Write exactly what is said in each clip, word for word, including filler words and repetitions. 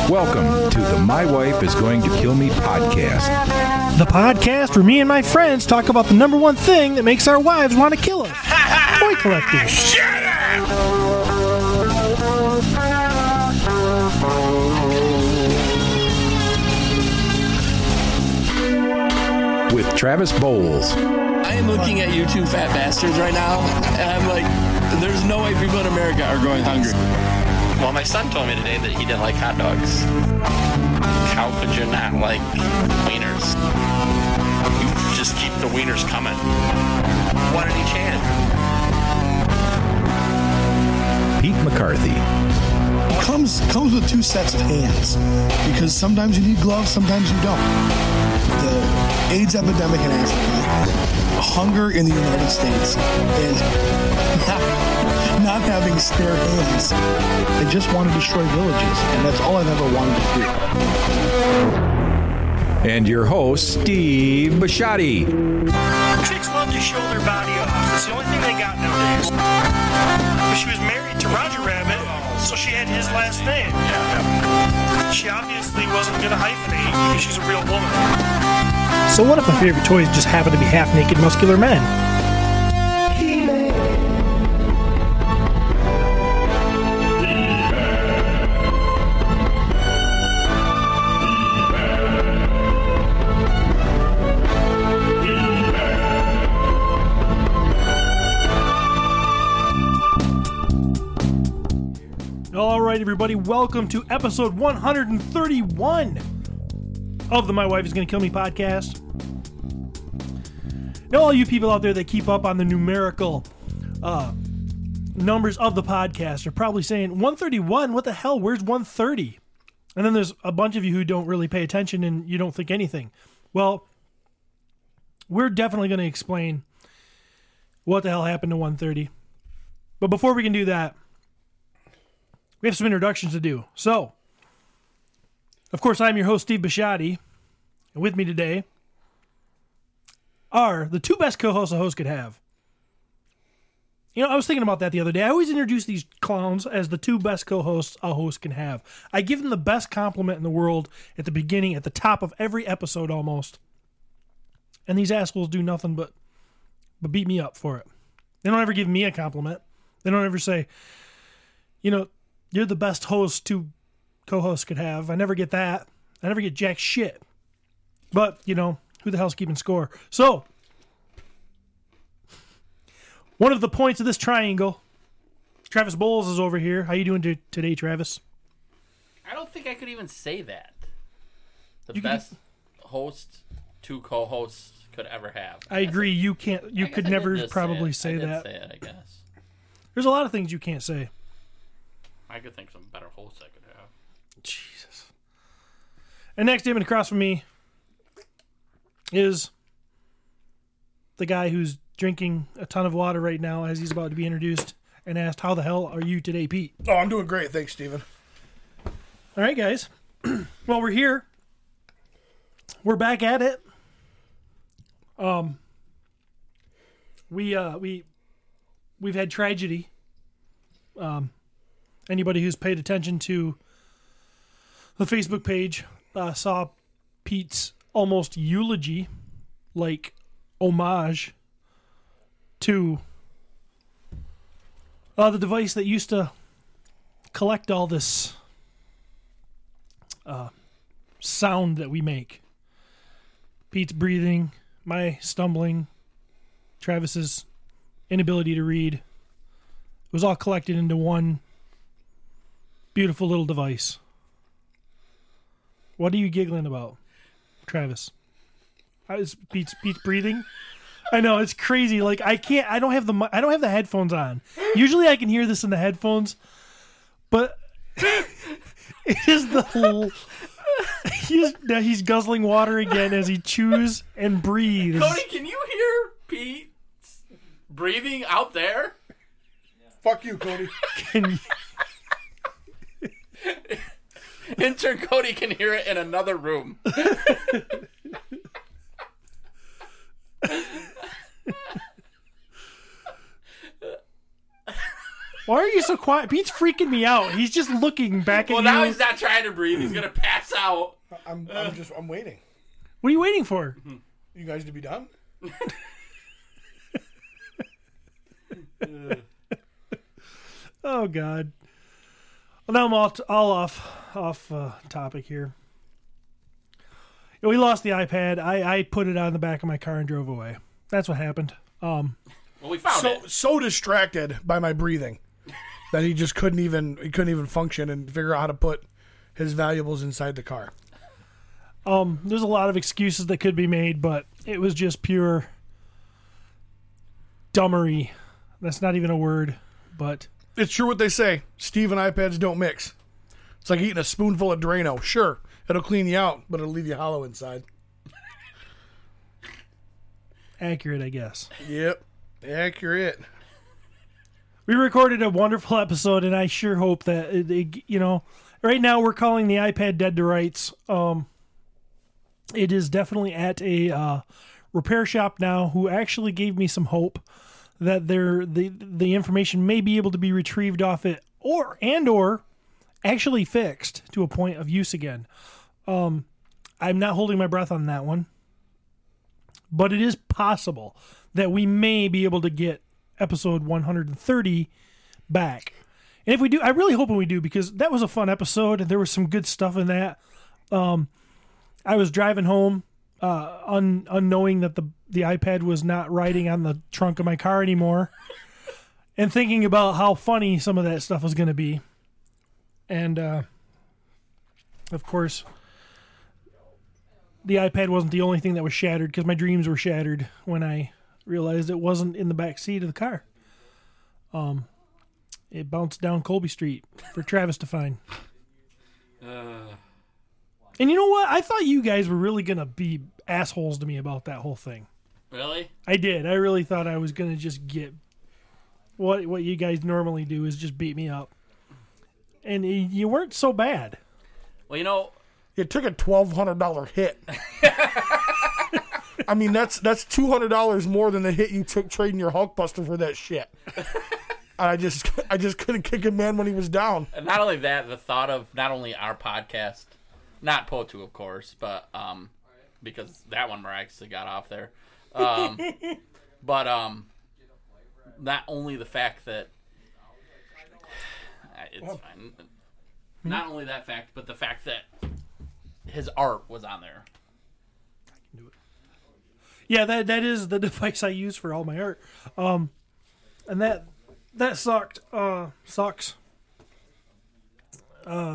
Welcome to the My Wife is Going to Kill Me podcast. The podcast where me and my friends talk about the number one thing that makes our wives want to kill us. Toy collecting. Shut up! With Travis Bowles. I am looking at you two fat bastards right now, and I'm like, there's no way people in America are going hungry. Well, my son told me today that he didn't like hot dogs. How could you not like wieners? You just keep the wieners coming. One in each hand. Pete McCarthy. Comes comes with two sets of hands, because sometimes you need gloves, sometimes you don't. The AIDS epidemic in Africa, hunger in the United States, and not, not having spare hands. I just want to destroy villages, and that's all I've ever wanted to do. And your host, Steve Bisciotti. Chicks love to show their body off. It's the only thing they got nowadays. But she was married to Roger Rabbit, so she had his last name. She obviously wasn't going to hyphenate because she's a real woman. So what if my favorite toys just happen to be half-naked muscular men? All right, everybody, welcome to episode one hundred thirty-one of the My Wife is Going to Kill Me podcast. Now, all you people out there that keep up on the numerical uh, numbers of the podcast are probably saying, one thirty-one, what the hell, where's one thirty? And then there's a bunch of you who don't really pay attention and you don't think anything. Well, we're definitely going to explain what the hell happened to one thirty. But before we can do that, we have some introductions to do. So, of course, I'm your host, Steve Bisciotti, and with me today are the two best co-hosts a host could have. You know, I was thinking about that the other day. I always introduce these clowns as the two best co-hosts a host can have. I give them the best compliment in the world at the beginning, at the top of every episode almost. And these assholes do nothing but, but beat me up for it. They don't ever give me a compliment. They don't ever say, you know, you're the best host two co-hosts could have. I never get that. I never get jack shit. But, you know, who the hell's keeping score? So, one of the points of this triangle, Travis Bowles is over here. How you doing t- today, Travis? I don't think I could even say that. The You best host two co-hosts could ever have. I, I agree. You can't. You could never probably say, say that. Say it, I guess. There's a lot of things you can't say. I could think some better hosts I could have. Jesus. And next to him and across from me is the guy who's drinking a ton of water right now as he's about to be introduced and asked, how the hell are you today, Pete? Oh, I'm doing great. Thanks, Steven. All right, guys. Well, we're here. We're back at it. Um, we, uh, we, we've had tragedy. Um, Anybody who's paid attention to the Facebook page uh, saw Pete's almost eulogy, like homage to uh, the device that used to collect all this uh, sound that we make. Pete's breathing, my stumbling, Travis's inability to read. It was all collected into one beautiful little device. What are you giggling about, Travis? I was Pete's, Pete's breathing. I know, it's crazy. Like I can't. I don't have the. I don't have the headphones on. Usually, I can hear this in the headphones, but it is the whole. He's now he's guzzling water again as he chews and breathes. Cody, can you hear Pete breathing out there? Fuck you, Cody. Can you, Intern Cody can hear it in another room. Why are you so quiet? Pete's freaking me out. He's just looking back at Well, you. now he's not trying to breathe. He's gonna pass out. I'm, I'm just, I'm waiting. What are you waiting for? You guys to be done? Oh God. Well, now I'm all, all off off uh, topic here. We lost the iPad. I, I put it on the back of my car and drove away. That's what happened. Um, Well, we found So it. so distracted by my breathing that he just couldn't even he couldn't even function and figure out how to put his valuables inside the car. um, there's a lot of excuses that could be made, but it was just pure dummery. That's not even a word, but It's true what they say. Steve and iPads don't mix. It's like eating a spoonful of Drano. Sure, it'll clean you out, but it'll leave you hollow inside. accurate, I guess. Yep, accurate. We recorded a wonderful episode, and I sure hope that, it, it, you know, right now we're calling the iPad dead to rights. Um, it is definitely at a uh, repair shop now who actually gave me some hope that there the the information may be able to be retrieved off it, or and or actually fixed to a point of use again. Um, I'm not holding my breath on that one, but it is possible that we may be able to get episode one hundred thirty back. And if we do, I really hope we do, because that was a fun episode and there was some good stuff in that. Um, I was driving home, uh, un, unknowing that the, the iPad was not riding on the trunk of my car anymore, and thinking about how funny some of that stuff was going to be. And, uh, of course, the iPad wasn't the only thing that was shattered, because my dreams were shattered when I realized it wasn't in the back seat of the car. Um, it bounced down Colby Street for Travis to find. Uh, And you know what? I thought you guys were really going to be assholes to me about that whole thing. really? I did. I really thought I was going to just get what what you guys normally do is just beat me up. And y- you weren't so bad. Well, you know, It took a twelve hundred dollar hit. I mean, that's that's two hundred dollars more than the hit you took trading your Hulkbuster for that shit. And I just I just couldn't kick a man when he was down. and not only that, the thought of not only our podcast, not Potu, of course, but um, because that one miraculously got off there. Um, but um, not only the fact that it's fine. Not only that fact, but the fact that his art was on there. Yeah, that that is the device I use for all my art. Um, and that that sucked. Uh, sucks. Uh,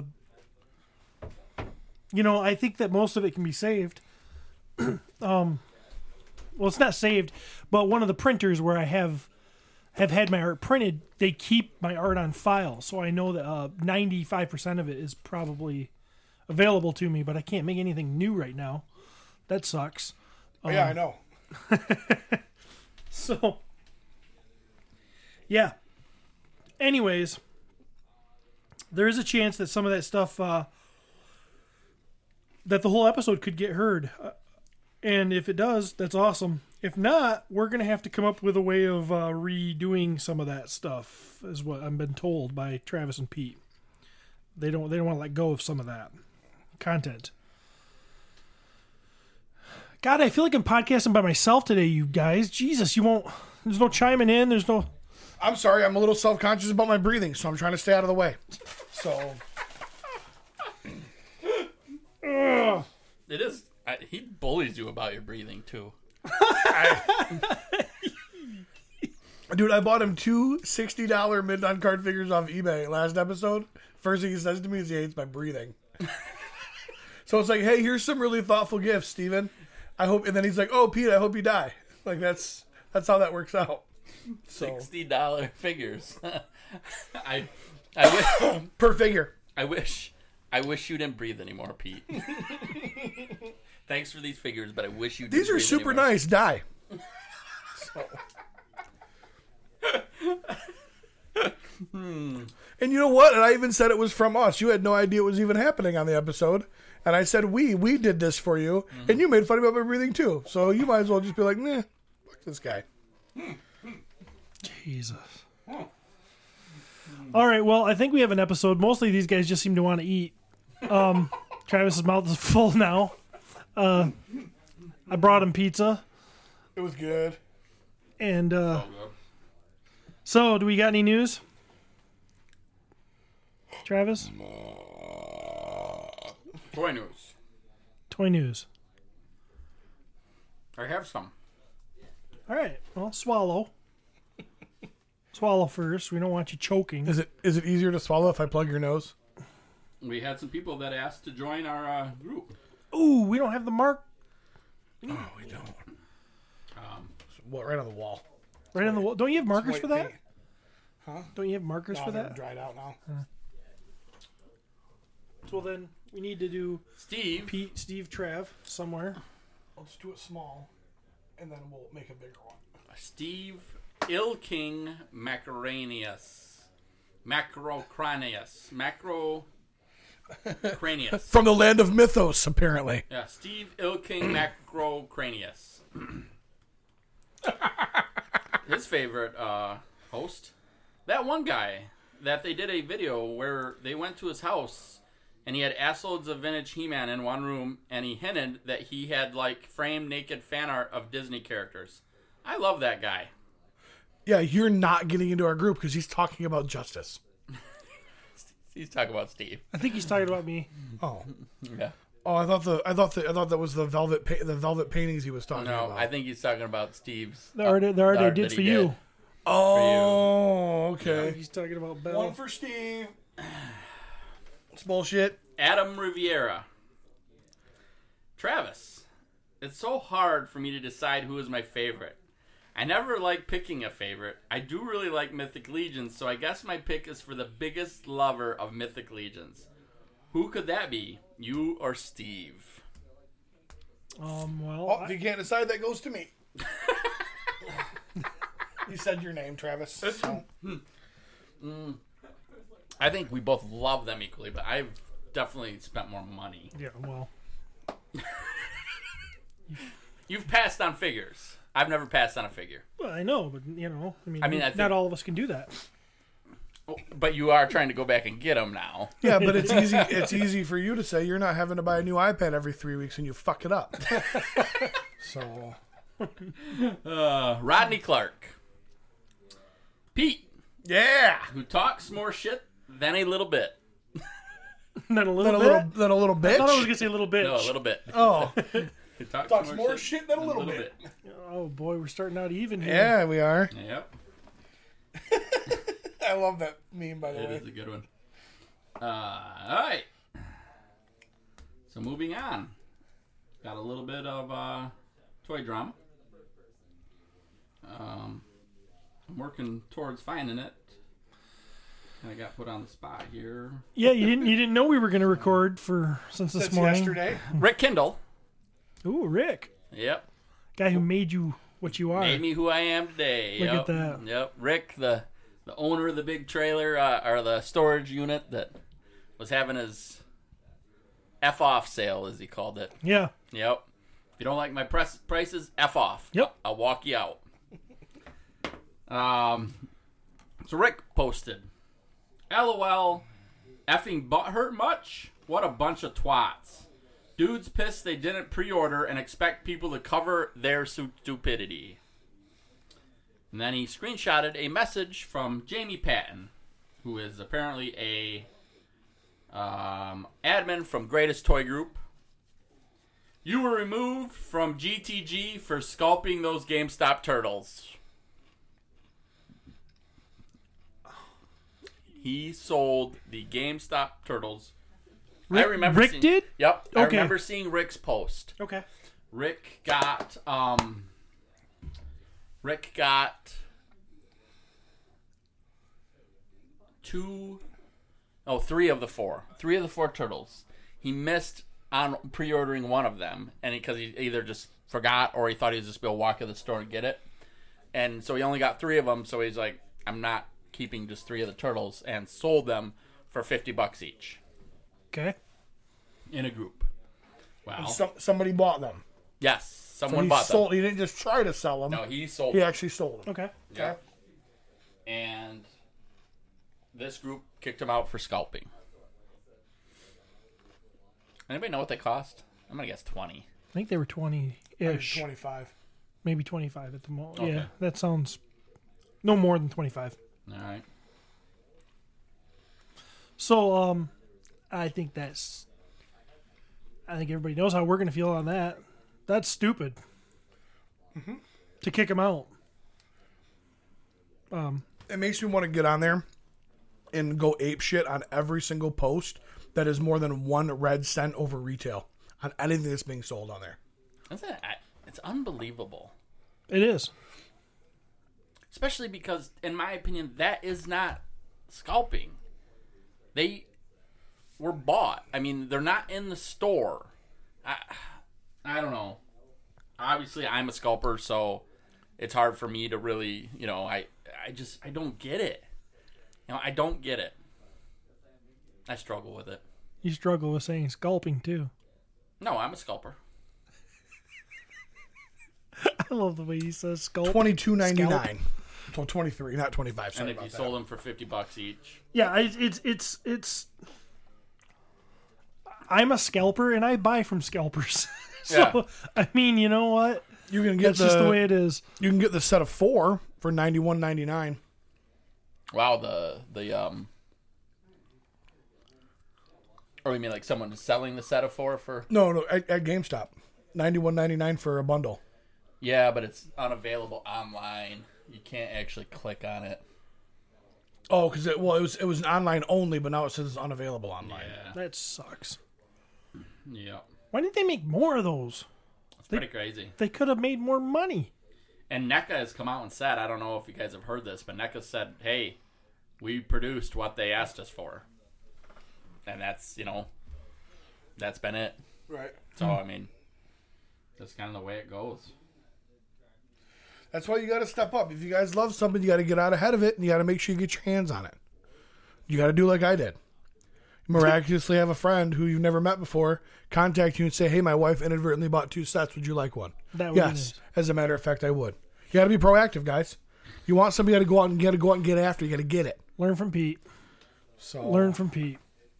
you know, I think that most of it can be saved. um, well, it's not saved, but one of the printers where I have have had my art printed, they keep my art on file, so I know that uh, ninety-five percent of it is probably available to me, but I can't make anything new right now. That sucks. Oh, yeah, I know. So, yeah. Anyways, there is a chance that some of that stuff, uh, that the whole episode could get heard. Uh, and if it does, that's awesome. If not, we're going to have to come up with a way of uh, redoing some of that stuff, is what I've been told by Travis and Pete. They don't, they don't want to let go of some of that content. God, I feel like I'm podcasting by myself today, you guys. Jesus, you won't... There's no chiming in. There's no... I'm sorry, I'm a little self-conscious about my breathing, so I'm trying to stay out of the way. So, It is. I, he bullies you about your breathing too. dude, I bought him two sixty dollars Midnight card figures off eBay last episode. First thing he says to me is he hates my breathing. So it's like, hey, here's some really thoughtful gifts, Steven. I hope, and then he's like, oh, Pete, I hope you die. Like, that's that's how that works out. So, Sixty dollar figures. I, I wish, per figure. I wish, I wish you didn't breathe anymore, Pete. Thanks for these figures, but I wish you. Didn't These are breathe super anymore. nice. Die. So. And you know what? And I even said it was from us. You had no idea it was even happening on the episode. And I said, we, we did this for you. Mm-hmm. And you made fun about my breathing too. So you might as well just be like, nah, fuck this guy. Jesus. All right, well, I think we have an episode. Mostly these guys just seem to want to eat. Um, Travis's mouth is full now. Uh, I brought him pizza. It was good. And uh, so, do we got any news? Travis? Toy news. Toy news. I have some. All right, well, swallow. Swallow first. We don't want you choking. Is it is it easier to swallow if I plug your nose? We had some people that asked to join our uh, group. Ooh, we don't have the mark Oh, we don't. Um, What, right on the wall. right on the wall. Don't you have markers White for that? paint. Huh? Don't you have markers No, for they're that? dried out now. Well, then we need to do Steve. Pete, Steve, Trav somewhere. Let's do it small, and then we'll make a bigger one. Steve Ilking Macranius. Macrocranius. Macrocranius. From the land of mythos, apparently. Yeah, Steve Ilking Macrocranius. His favorite uh, host. That one guy that they did a video where they went to his house and he had assloads of vintage He-Man in one room and he hinted that he had like framed naked fan art of Disney characters. I love that guy. Yeah, you're not getting into our group because he's talking about justice. He's talking about Steve. I think he's talking about me. Oh, Yeah. oh, I thought the I thought the I thought that was the velvet pa- the velvet paintings he was talking No, about. I think he's talking about Steve's. The art, the art the I art did that for he you. did. Oh, okay. He's talking about Bell. One for Steve. It's bullshit. Adam Riviera. Travis, it's so hard for me to decide who is my favorite. I never like picking a favorite. I do really like Mythic Legions, so I guess my pick is for the biggest lover of Mythic Legions. Who could that be? You or Steve? Um, well, Oh, if you can't decide, that goes to me. You said your name, Travis. So. I think we both love them equally, but I've definitely spent more money. yeah, well, You've passed on figures. I've never passed on a figure. well, I know, but you know, I mean, I mean, I think- not all of us can do that. But you are trying to go back and get them now. Yeah, but it's easy. It's easy for you to say you're not having to buy a new iPad every three weeks and you fuck it up. So Uh, Rodney Clark. Pete, yeah, who talks more shit than a little bit. Not a then little a bit. little, then a little bitch. I thought I was gonna say a little bit. No, a little bit. Oh, Who talks, talks more shit than a little bit. Oh boy, we're starting out even here. Yeah, we are. Yep, I love that meme, by the it way. is a good one. Uh, all right. So moving on. Got a little bit of uh, toy drama. Um, I'm working towards finding it. I got put on the spot here. Yeah, you didn't you didn't know we were gonna record for since this That's morning. yesterday. Rick Kindle. Ooh, Rick, Yep. guy who made you what you are. Made me who I am today. Look yep. at that. Yep. Rick, the the owner of the big trailer uh, or the storage unit that was having his F off sale, as he called it. Yeah. Yep. If you don't like my press prices, F off. Yep. I'll walk you out. Um. So Rick posted, LOL, effing butthurt much? What a bunch of twats. Dudes pissed they didn't pre-order and expect people to cover their stupidity. And then he screenshotted a message from Jamie Patton, who is apparently a um, admin from Greatest Toy Group. You were removed from G T G for sculpting those GameStop turtles. He sold the GameStop turtles. Rick, I remember Rick seeing, did? Yep. I Okay. remember seeing Rick's post. Okay. Rick got um Rick got two oh three of the four. Three of the four turtles. He missed on pre-ordering one of them, and because he, he either just forgot or he thought he was just going to walk to the store and get it. And so he only got three of them, so he's like, I'm not keeping just three of the turtles, and sold them for fifty bucks each Okay. in a group. Wow. Some, somebody bought them. Yes, So someone he bought sold. them. He didn't just try to sell them. No, he sold He them. actually sold them. Okay. Yeah. And this group kicked him out for scalping. Anybody know what they cost? I'm gonna guess twenty. I think they were twenty-ish. twenty-five. Maybe twenty-five at the most. Okay. Yeah, that sounds no more than twenty-five. All right. So, um, I think that's. I think everybody knows how we're going to feel on that. That's stupid. Mm-hmm. To kick him out. It makes me want to get on there and go ape shit on every single post that is more than one red cent over retail on anything that's being sold on there. That's it. It's unbelievable. It is. Especially because, in my opinion, that is not scalping. They were bought. I mean, they're not in the store. I, I don't know. Obviously, I'm a scalper, so it's hard for me to really, you know, I, I just, I don't get it. You know, I don't get it. I struggle with it. You struggle with saying scalping, too. No, I'm a scalper. I love the way he says scalp. Twenty-two ninety-nine. So twenty-three, not twenty-five. Sorry And if about you that. sold them for fifty bucks each. Yeah, I, it's it's it's. I'm a scalper and I buy from scalpers. so Yeah. I mean, you know what? You can get That's the, just the way it is. You can get the set of four for ninety-one ninety-nine. Wow, the the um. Or you mean like someone is selling the set of four for? No, no, at, at GameStop, ninety-one ninety-nine for a bundle. Yeah, but it's unavailable online. You can't actually click on it. Oh, because it well, it was it was an online only, but now it says it's unavailable online. Yeah. That sucks. Yeah. Why didn't they make more of those? It's pretty crazy. They could have made more money. And NECA has come out and said, I don't know if you guys have heard this, but NECA said, hey, we produced what they asked us for. And that's, you know, that's been it. Right. So, I mean, that's kind of the way it goes. That's why you got to step up. If you guys love something, you got to get out ahead of it, and you got to make sure you get your hands on it. You got to do like I did. Miraculously have a friend who you've never met before contact you and say, hey, my wife inadvertently bought two sets. Would you like one? That would be yes. nice. As a matter of fact, I would. You got to be proactive, guys. You want somebody to go out and get to go out and get after. You got to get it. Learn from Pete. So Learn from Pete.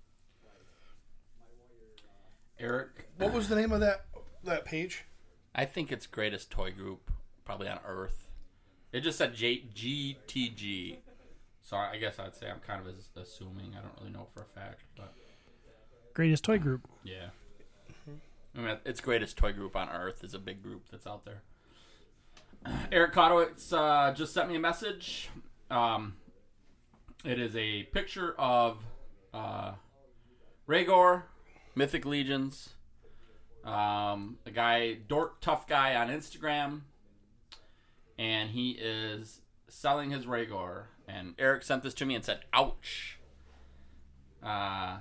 Eric, What was the name of that that page? I think it's greatest toy group probably on Earth. It just said J- G T G. So I guess I'd say I'm kind of as- assuming. I don't really know for a fact, but Greatest toy group. yeah. I mean, it's greatest toy group on Earth is a big group that's out there. Eric Kotowitz uh, just sent me a message. Um, it is a picture of uh, Rhaegar, Mythic Legions, um, a guy, Dork Tough Guy on Instagram, and he is selling his Rhaegar. And Eric sent this to me and said, ouch. Uh,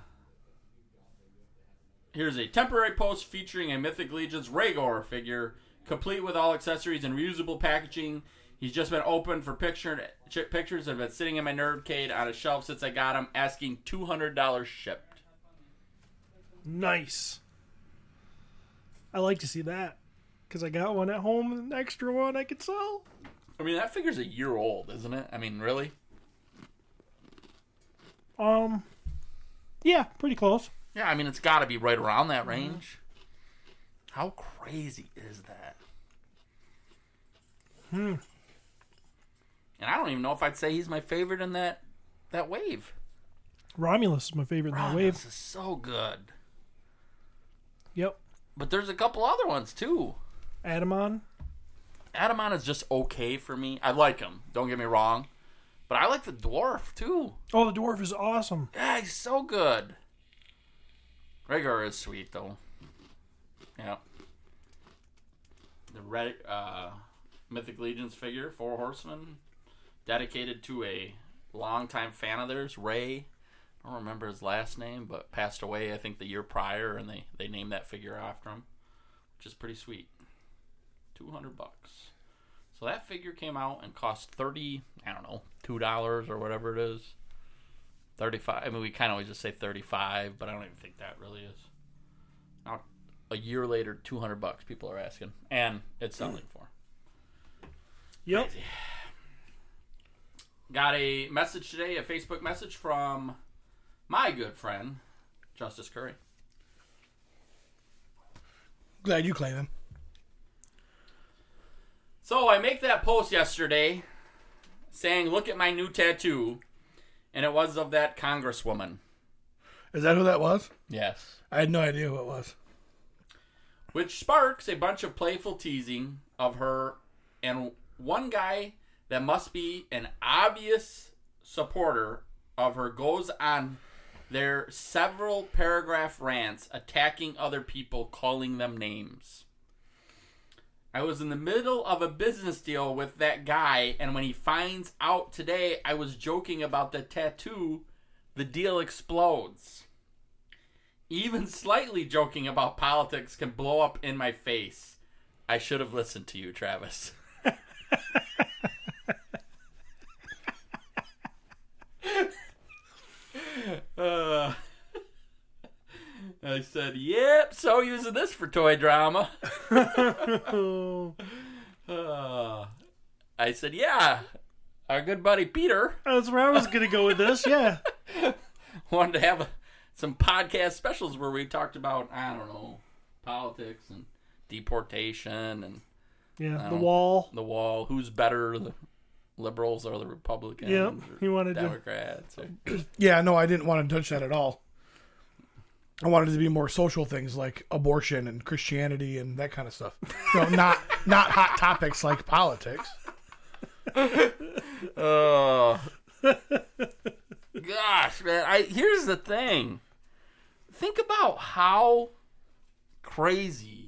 here's a temporary post featuring a Mythic Legions Rhaegar figure, complete with all accessories and reusable packaging. He's just been open for picture, pictures and been sitting in my Nerdcade on a shelf since I got him, asking two hundred dollars shipped. Nice. I like to see that because I got one at home and an extra one I could sell. I mean, that figure's a year old, isn't it? I mean, really? Um, yeah, pretty close. Yeah, I mean, it's got to be right around that range. How crazy is that? Hmm. And I don't even know if I'd say he's my favorite in that that wave. Romulus is my favorite in that Romulus wave. is so good. Yep. But there's a couple other ones, too. Adamon. Adamon is just okay for me. I like him. Don't get me wrong. But I like the dwarf, too. Oh, the dwarf is awesome. Yeah, he's so good. Rhaegar is sweet, though. Yeah. The Red, uh, Mythic Legions figure, Four Horsemen, dedicated to a longtime fan of theirs, Ray. I don't remember his last name, but passed away, I think, the year prior, and they, they named that figure after him, which is pretty sweet. two hundred bucks. So that figure came out and cost thirty, I don't know, two dollars or whatever it is. thirty-five. I mean, we kind of always just say thirty-five, but I don't even think that really is. Now, a year later, two hundred bucks people are asking, and it's selling for. Yep. Crazy. got a message today, a Facebook message from my good friend, Justice Curry. Glad you claim him. So I make that post yesterday saying, look at my new tattoo. And it was of that congresswoman. Is that who that was? Yes. I had no idea who it was. Which sparks a bunch of playful teasing of her and one guy that must be an obvious supporter of her goes on their several paragraph rants attacking other people, calling them names. I was in the middle of a business deal with that guy, and when he finds out today I was joking about the tattoo, the deal explodes. Even slightly joking about politics can blow up in my face. I should have listened to you, Travis. uh, I said, yep, so using this for toy drama. uh, I said, yeah, our good buddy Peter. That's where I was going to go with this, yeah. Wanted to have a, some podcast specials where we talked about, I don't know, politics and deportation and Yeah, the know, wall. the wall. Who's better, the liberals or the Republicans? Yep, or he wanted to- Democrats. Or, Yeah, no, I didn't want to touch that at all. I wanted it to be more social things like abortion and Christianity and that kind of stuff. You know, not not hot topics like politics. oh, gosh, man! I here's the thing. Think about how crazy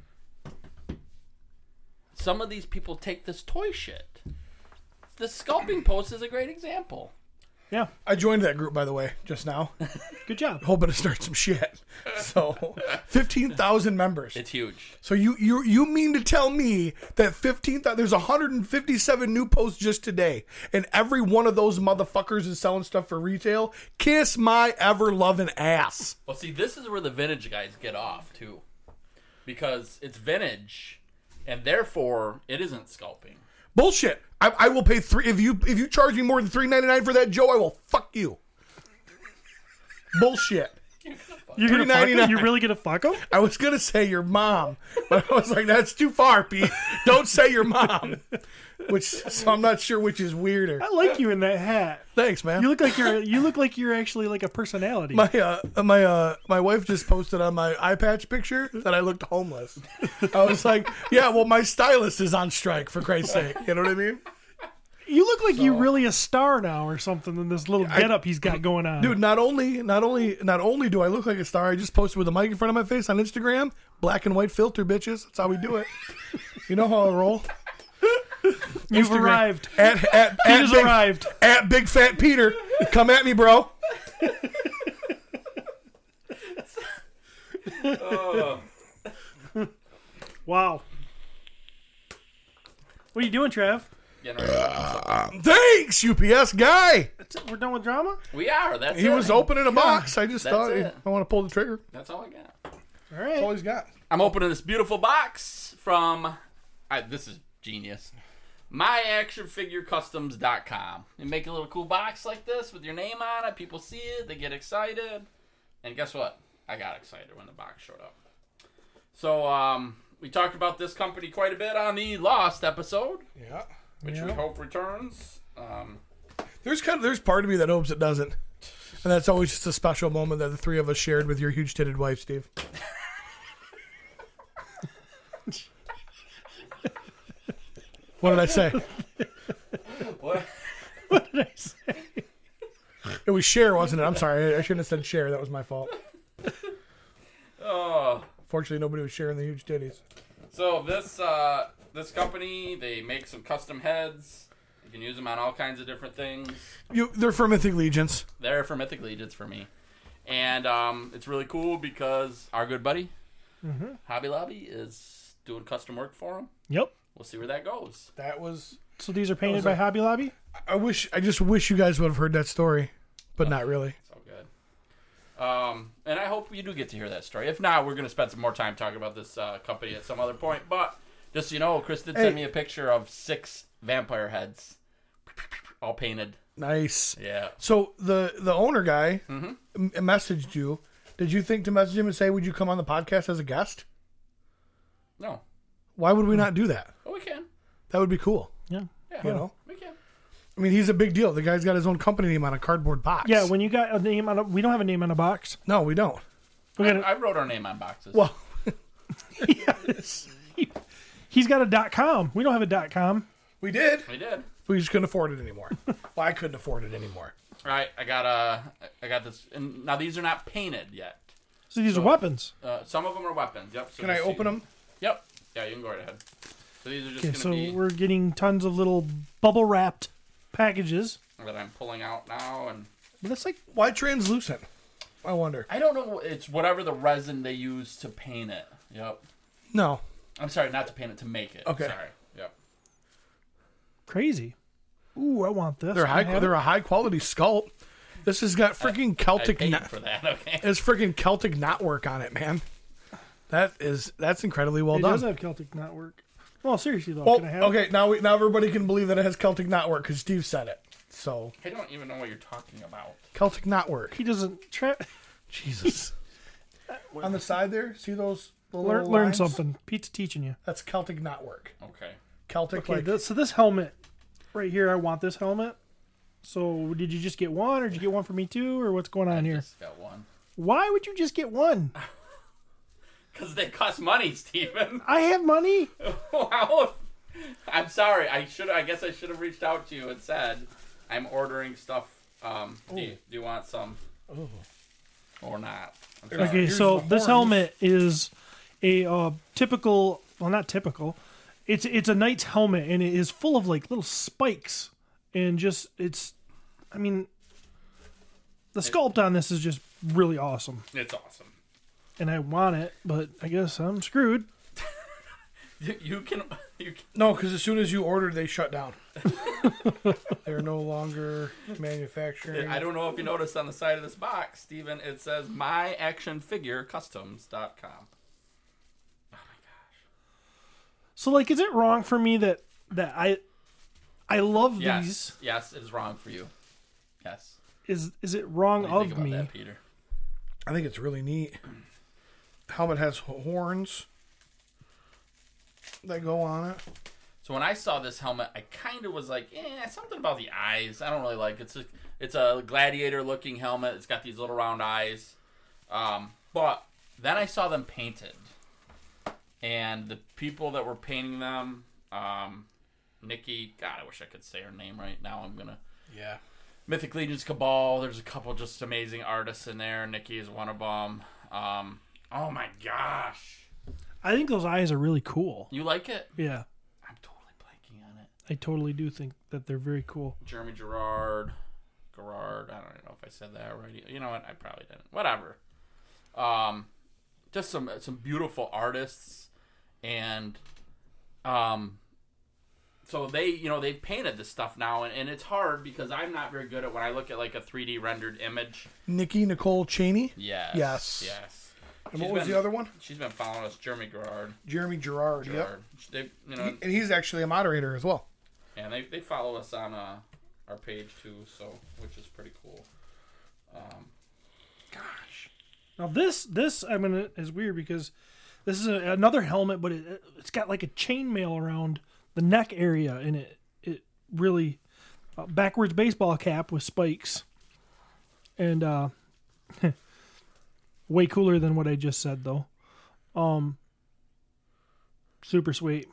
some of these people take this toy shit. The scalping post is a great example. Yeah, I joined that group, by the way, just now, good job. hoping to start some shit. So, fifteen thousand members. It's huge. So you you you mean to tell me that fifteen thousand, there's one hundred fifty-seven new posts just today, and every one of those motherfuckers is selling stuff for retail? Kiss my ever-loving ass. Well, see, this is where the vintage guys get off, too. Because it's vintage, and therefore, it isn't scalping. Bullshit. I, I will pay three, if you if you charge me more than three ninety-nine for that, Joe, I will fuck you. Bullshit. You're gonna fuck him? three ninety-nine. You're really gonna fuck him? I was going to say your mom, but I was like, that's too far, Pete. Don't say your mom. Which, so I'm not sure which is weirder. I like you in that hat. Thanks, man. You look like you're. You look like you're actually like a personality. My uh, my uh, my wife just posted on my eye patch picture that I looked homeless. I was like, yeah, well, my stylist is on strike, for Christ's sake. You know what I mean? You look like you're really a star now, or something. In this little getup he's got going on, Dude, not only not only not only do I look like a star, I just posted with a mic in front of my face on Instagram. Black and white filter, bitches. That's how we do it. You know how I roll. You've Instagram. arrived. At at He at has big, arrived. at Big Fat Peter. Come at me, bro. Wow. What are you doing, Trev? Getting ready to- Thanks, U P S guy. That's it. We're done with drama. we are. That's He it. was opening a box. I just That's thought it. I want to pull the trigger. That's all I got. All That's right. all he's got. I'm opening this beautiful box from, I, this is genius, my action figure customs dot com. And make a little cool box like this with your name on it. People see it, they get excited. And guess what? I got excited when the box showed up. So, um, we talked about this company quite a bit on the Lost episode, Yeah. which we hope returns. Um, There's kind of there's part of me that hopes it doesn't, and that's always just a special moment that the three of us shared with your huge-titted wife, Steve. What did I say? what? What did I say? It was share, wasn't it? I'm sorry, I shouldn't have said share. That was my fault. Oh. Fortunately, nobody was sharing the huge titties. So this uh, this company, they make some custom heads. You can use them on all kinds of different things. You, they're for Mythic Legions. They're for Mythic Legions for me. And um, it's really cool because our good buddy, Mm-hmm. Hobby Lobby, is doing custom work for them. Yep. We'll see where that goes. That was. So these are painted was by a- Hobby Lobby. I wish. I just wish you guys would have heard that story, but not really. It's all good. Um, and I hope you do get to hear that story. If not, we're going to spend some more time talking about this uh, company at some other point. But just so you know, Chris did send Hey. me a picture of six vampire heads all painted. Nice. Yeah. So the the owner guy Mm-hmm. m- messaged you. Did you think to message him and say, "Would you come on the podcast as a guest"? No. Why would we not do that? Oh, we can. That would be cool. Yeah. Yeah. You know. We can. I mean, he's a big deal. The guy's got his own company name on a cardboard box. Yeah, when you got a name on a, we don't have a name on a box. No, we don't. We I, got a, I wrote our name on boxes. Well, yes. He's got a dot com. We don't have a dot com. we did. we did. We just couldn't afford it anymore. Well, I couldn't afford it anymore. All right. I got uh, I got this. And now these are not painted yet. So these So- are weapons. Uh, some of them are weapons. Yep. So Can I just- open them? Yep. Yeah, you can go right ahead. So these are just Okay, gonna so be we're getting tons of little bubble wrapped packages. that I'm pulling out now, and But that's like Why translucent? I wonder. I don't know. It's whatever the resin they use to paint it. Yep. No. I'm sorry, not to paint it, to make it. Okay. Sorry. Yep. crazy. Ooh, I want this. They're Can I high. have They're it? a high quality sculpt. This has got freaking I Celtic. paid knot- for that. Okay. It's freaking Celtic knotwork on it, man. That is that's incredibly well It done. does have Celtic knotwork. Well, seriously though, Well, can I have it? okay, now we, now everybody can believe that it has Celtic knotwork because Steve said it. So I don't even know what you're talking about. Celtic knotwork. He doesn't try. Jesus. On the side there, see those the Learn, little learn lines? something. Pete's teaching you. That's Celtic knotwork. Okay. Celtic Okay, like this, so this helmet right here, I want this helmet. So did you just get one, or did you get one for me too, or what's going on I here? just got one. Why would you just get one? Because they cost money, Steven. I have money. Wow. I'm sorry. I should. I guess I should have reached out to you and said, I'm ordering stuff. Um, do you, do you want some? Or not? I'm sorry. Okay, Here's so the this horns. helmet is a uh, typical, well, not typical. It's it's a knight's helmet, and it is full of like little spikes, and just it's, I mean, the sculpt on this is just really awesome, It's awesome. and I want it, but I guess I'm screwed. You, you can. You can. No, because as soon as you ordered, they shut down. They're no longer manufacturing. I don't know if you noticed on the side of this box, Steven, it says my action figure customs dot com. So like, is it wrong for me that that I I love Yes. these? Yes, it is wrong for you. Yes. Is is it wrong What do you think of about me? that, Peter? I think it's really neat. Helmet has horns that go on it. So when I saw this helmet, I kind of was like, eh, something about the eyes. I don't really like it. It's a, it's a gladiator-looking helmet. It's got these little round eyes. Um, but then I saw them painted. And the people that were painting them, um, Nikki, God, I wish I could say her name right now. I'm going to... Yeah. Mythic Legions Cabal. There's a couple just amazing artists in there. Nikki is one of them. Um, oh, my gosh. I think those eyes are really cool. You like it? Yeah, I'm totally blanking on it. I totally do think that they're very cool. Jeremy Gerard, Gerard. I don't even know if I said that right. You know what? I probably didn't. Whatever. Um, just some some beautiful artists, and um, so they you know they've painted this stuff now, and, and it's hard because I'm not very good at when I look at like a three D rendered image. Nikki Nicole Cheney. Yes. Yes. Yes. And She's what was been- the other one? She's been following us, Jeremy Gerard. Jeremy Gerard. Gerard. They, you know, Yep. And he's actually a moderator as well. and they, they follow us on uh, our page too, so which is pretty cool. Um, Now this this I mean is weird because this is a, another helmet, but it it's got like a chainmail around the neck area, and it it really uh, backwards baseball cap with spikes, and uh, way cooler than what I just said though. Um, super sweet,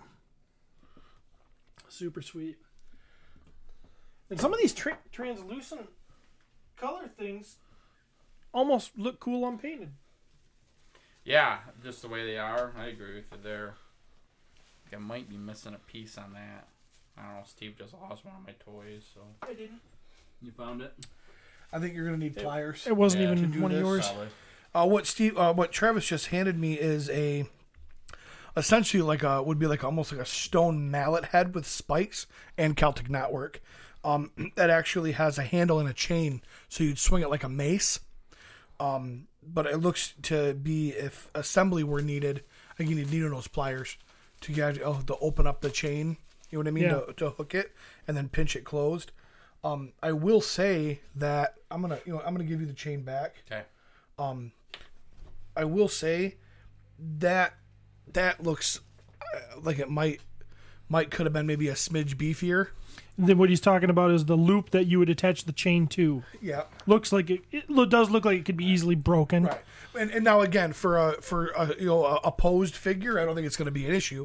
super sweet. And some of these tra- translucent color things almost look cool unpainted. Yeah, just the way they are. I agree with you there. I might be missing a piece on that. I don't know. Steve just lost one of my toys, so I didn't. you found it. I think you're going to need pliers. It wasn't Yeah, to even do one of this. yours. Probably. Uh, what Steve, uh, what Travis just handed me is a, essentially like a would be like almost like a stone mallet head with spikes and Celtic knotwork. Um, that actually has a handle and a chain, so you'd swing it like a mace. Um, but it looks to be if assembly were needed, I think you need needle nose pliers to get oh, to open up the chain. You know what I mean? Yeah. To, to hook it and then pinch it closed. Um, I will say that I'm gonna, you know, I'm gonna give you the chain back. Okay. Um, I will say that that looks uh, like it might might could have been maybe a smidge beefier. Then what he's talking about is the loop that you would attach the chain to. Yeah. Looks like it, it lo- does look like it could be easily broken. Right. And and now again for a for a you know a, a posed figure, I don't think it's going to be an issue.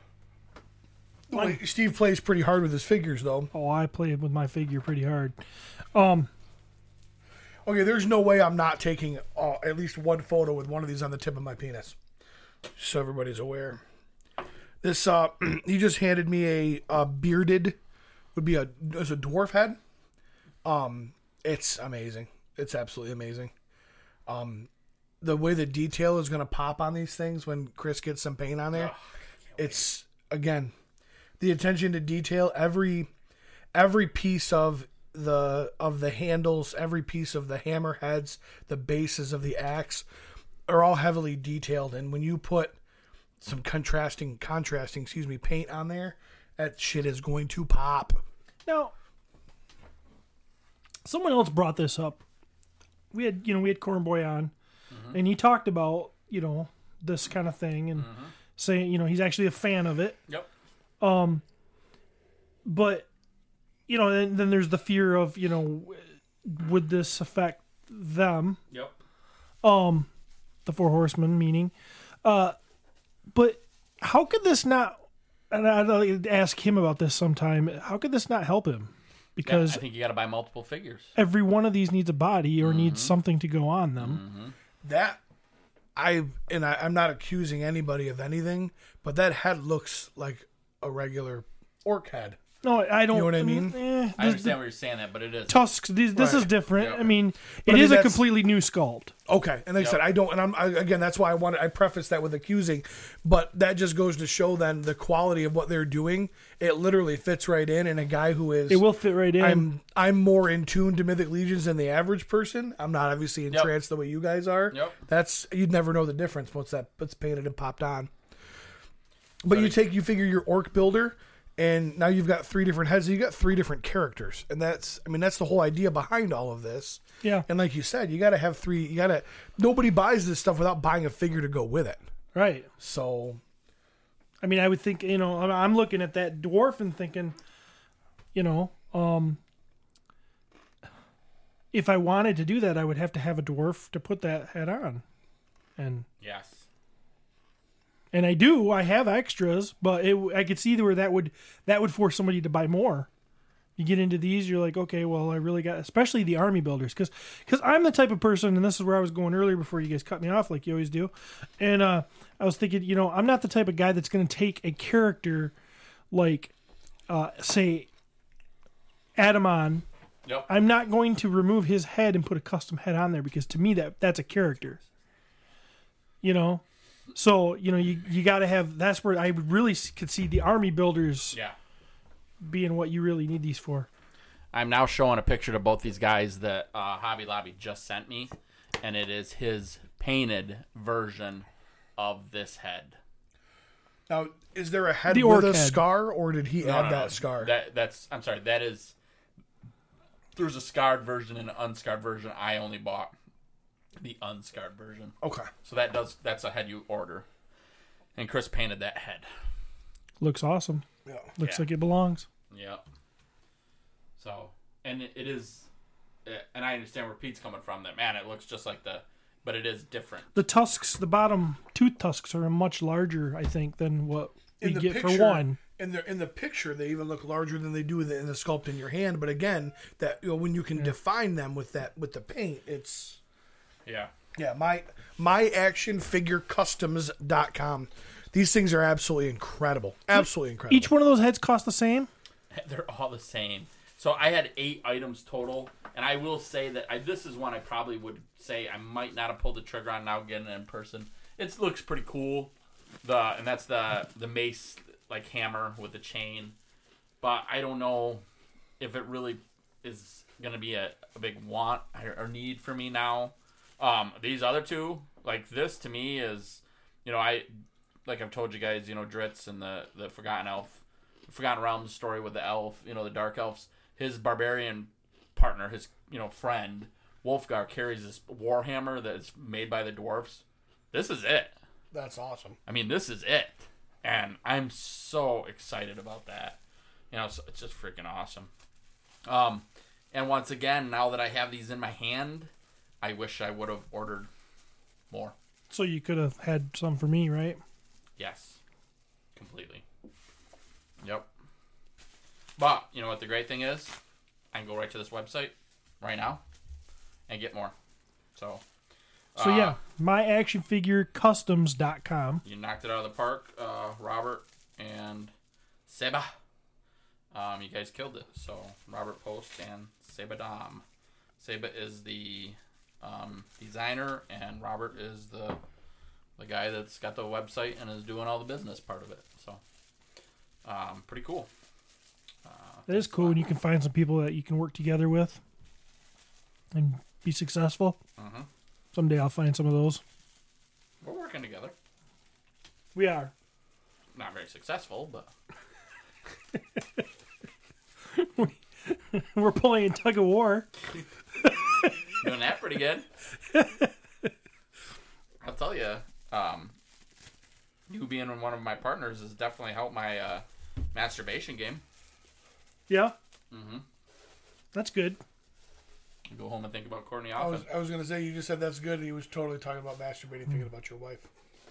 Like, Steve plays pretty hard with his figures, though. Oh, I played with my figure pretty hard. Um, Okay, there's no way I'm not taking uh, at least one photo with one of these on the tip of my penis, so everybody's aware. This uh, he just handed me a, a bearded, would be a it's a dwarf head. Um, it's amazing. It's absolutely amazing. Um, the way the detail is going to pop on these things when Chris gets some paint on there, it's again the attention to detail. Every every piece of the of the handles, every piece of the hammer heads, the bases of the axe are all heavily detailed. And when you put some contrasting contrasting, excuse me, paint on there, that shit is going to pop. now, someone else brought this up. We had, you know, we had Corn Boy on, mm-hmm. and he talked about, you know, this kind of thing and mm-hmm. saying, you know, he's actually a fan of it. Yep. Um, but, you know, then, then there's the fear of, you know, would this affect them? Yep. Um, the Four Horsemen, meaning. Uh, but how could this not, and I'd like to ask him about this sometime, how could this not help him? Because yeah, I think you got to buy multiple figures. Every one of these needs a body or mm-hmm. needs something to go on them. Mm-hmm. That, I and I, I'm not accusing anybody of anything, but that head looks like a regular orc head. No, I don't. You know what I mean? Eh, I understand what you're saying that, but it is tusks. This, this Right. is different. Yep. I mean, But it I mean, is a that's- completely new sculpt. Okay, and like Yep. I said, I don't, and I'm I, again. That's why I wanted. I preface that with accusing, but that just goes to show then the quality of what they're doing. It literally fits right in, and a guy who is It will fit right in. I'm I'm more in tune to Mythic Legions than the average person. I'm not obviously entranced the way you guys are. Yep. That's you'd never know the difference once that it's painted and popped on. But So you to- take you figure your orc builder, and now you've got three different heads. You got three different characters, and that's I mean that's the whole idea behind all of this. Yeah. And like you said, you got to have three. You got to nobody buys this stuff without buying a figure to go with it. Right. So I mean, I would think, you know, I'm- I'm looking at that dwarf and thinking, you know, um, if I wanted to do that, I would have to have a dwarf to put that head on. And yes. and I do, I have extras, but it, I could see where that would that would force somebody to buy more. You get into these, you're like, okay, well, I really got, especially the army builders, because because I'm the type of person, and this is where I was going earlier before you guys cut me off, like you always do, and uh, I was thinking, you know, I'm not the type of guy that's going to take a character like, uh, say, Adamon. Yep. I'm not going to remove his head and put a custom head on there because to me that that's a character. You know, so you know you you got to have. That's where I really could see the army builders. Yeah. Being what you really need these for. I'm now showing a picture to both these guys that uh, Hobby Lobby just sent me, and it is his painted version of this head. now, is there a head The with orc a head. scar, or did he No, add no, that no. scar? That that's I'm sorry. That is there's a scarred version and an unscarred version. I only bought the unscarred version. Okay. So that does that's a head you order, and Chris painted that head. Looks awesome. Yeah. Looks Yeah. like it belongs. Yep. So, and it, it is, and I understand where Pete's coming from. That man, it looks just like the, but it is different. The tusks, the bottom tooth tusks, are much larger, I think, than what we In the get picture, for one. In the in the picture, they even look larger than they do in the, in the sculpt in your hand. But again, that you know, when you can define them with that with the paint, it's Yeah. yeah. My my action figure customs dot com. These things are absolutely incredible. Absolutely incredible. Each one of those heads cost the same. They're all the same. So I had eight items total, and I will say that I, this is one I probably would say I might not have pulled the trigger on now getting it in person. It looks pretty cool. The and that's the the mace like hammer with the chain, but I don't know if it really is gonna be a, a big want or, or need for me now. Um, these other two, like this to me is, you know, I like I've told you guys, you know, Dritz and the the Forgotten Elf. Forgotten Realms story with the elf, you know, the dark elves. his barbarian partner, his you know friend Wolfgar, carries this warhammer that's made by the dwarves. This is it. That's awesome. I mean, this is it, and I'm so excited about that. You know, so it's just freaking awesome. Um, and once again, now that I have these in my hand, I wish I would have ordered more. So you could have had some for me, right? Yes, completely. Yep. But you know what the great thing is? I can go right to this website right now and get more. So. So uh, yeah, my action figure customs dot com. You knocked it out of the park, uh, Robert and Seba. Um, you guys killed it. So Robert Post and Seba Dom. Seba is the um, designer, and Robert is the the guy that's got the website and is doing all the business part of it. So um, pretty cool. Uh, That is cool, and you can find some people that you can work together with and be successful. Mm-hmm. Someday I'll find some of those. We're working together. We are. Not very successful, but We're pulling a tug of war. doing that pretty good. I'll tell you, um, you being one of my partners has definitely helped my uh, masturbation game. Yeah? Mm-hmm. That's good. Go home and think about Courtney I often. was I was gonna say, you just said that's good, and he was totally talking about masturbating, thinking about your wife.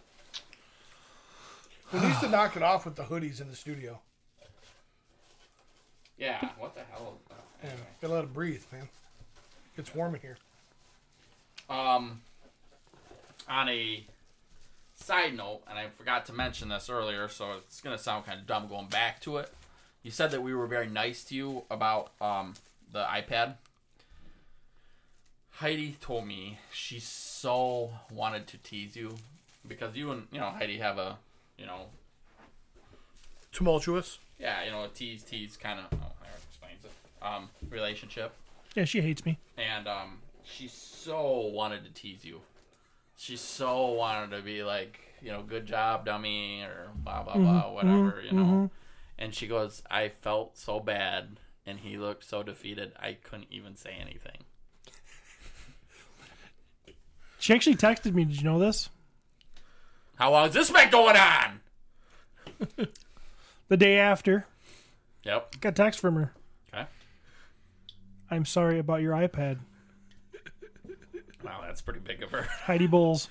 We need to knock it off with the hoodies in the studio. Yeah, what the hell? Uh, Yeah, anyway. gotta let it breathe, man. It's warm in here. Um, on a side note, and I forgot to mention this earlier, so it's gonna sound kind of dumb going back to it. You said that we were very nice to you about um the iPad. Heidi told me she so wanted to tease you because you and you know Heidi have a you know Tumultuous. yeah you know a tease tease kind of oh there it explains it um relationship. Yeah, she hates me. And um, she so wanted to tease you. She so wanted to be like, you know, good job, dummy, or blah, blah, Mm-hmm, blah, whatever, mm-hmm, you know. mm-hmm. And she goes, I felt so bad, and he looked so defeated, I couldn't even say anything. She actually texted me. Did you know this? How long has this been going on? The day after. Yep. Got a text from her. Okay. I'm sorry about your iPad. Wow, that's pretty big of her. Heidi Bowles.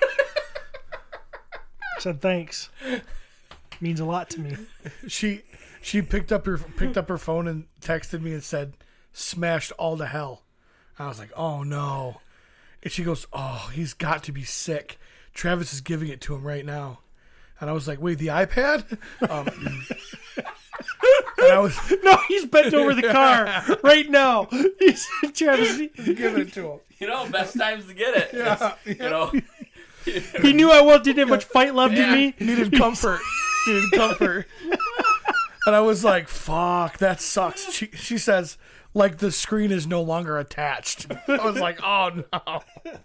Said thanks. Means a lot to me. She she picked up her picked up her phone and texted me and said, "Smashed all to hell." I was like, "Oh no!" And she goes, "Oh, he's got to be sick. Travis is giving it to him right now." And I was like, "Wait, the iPad?" Um, and I was No, he's bent over the car right now. He's Travis. giving it to him. You know, best times to get it. Yeah, It's, you know, He knew I was, didn't have much fight left Yeah. in me. Needed comfort. Needed comfort. And I was like, "Fuck, that sucks." She she says, "Like the screen is no longer attached." I was like, "Oh no."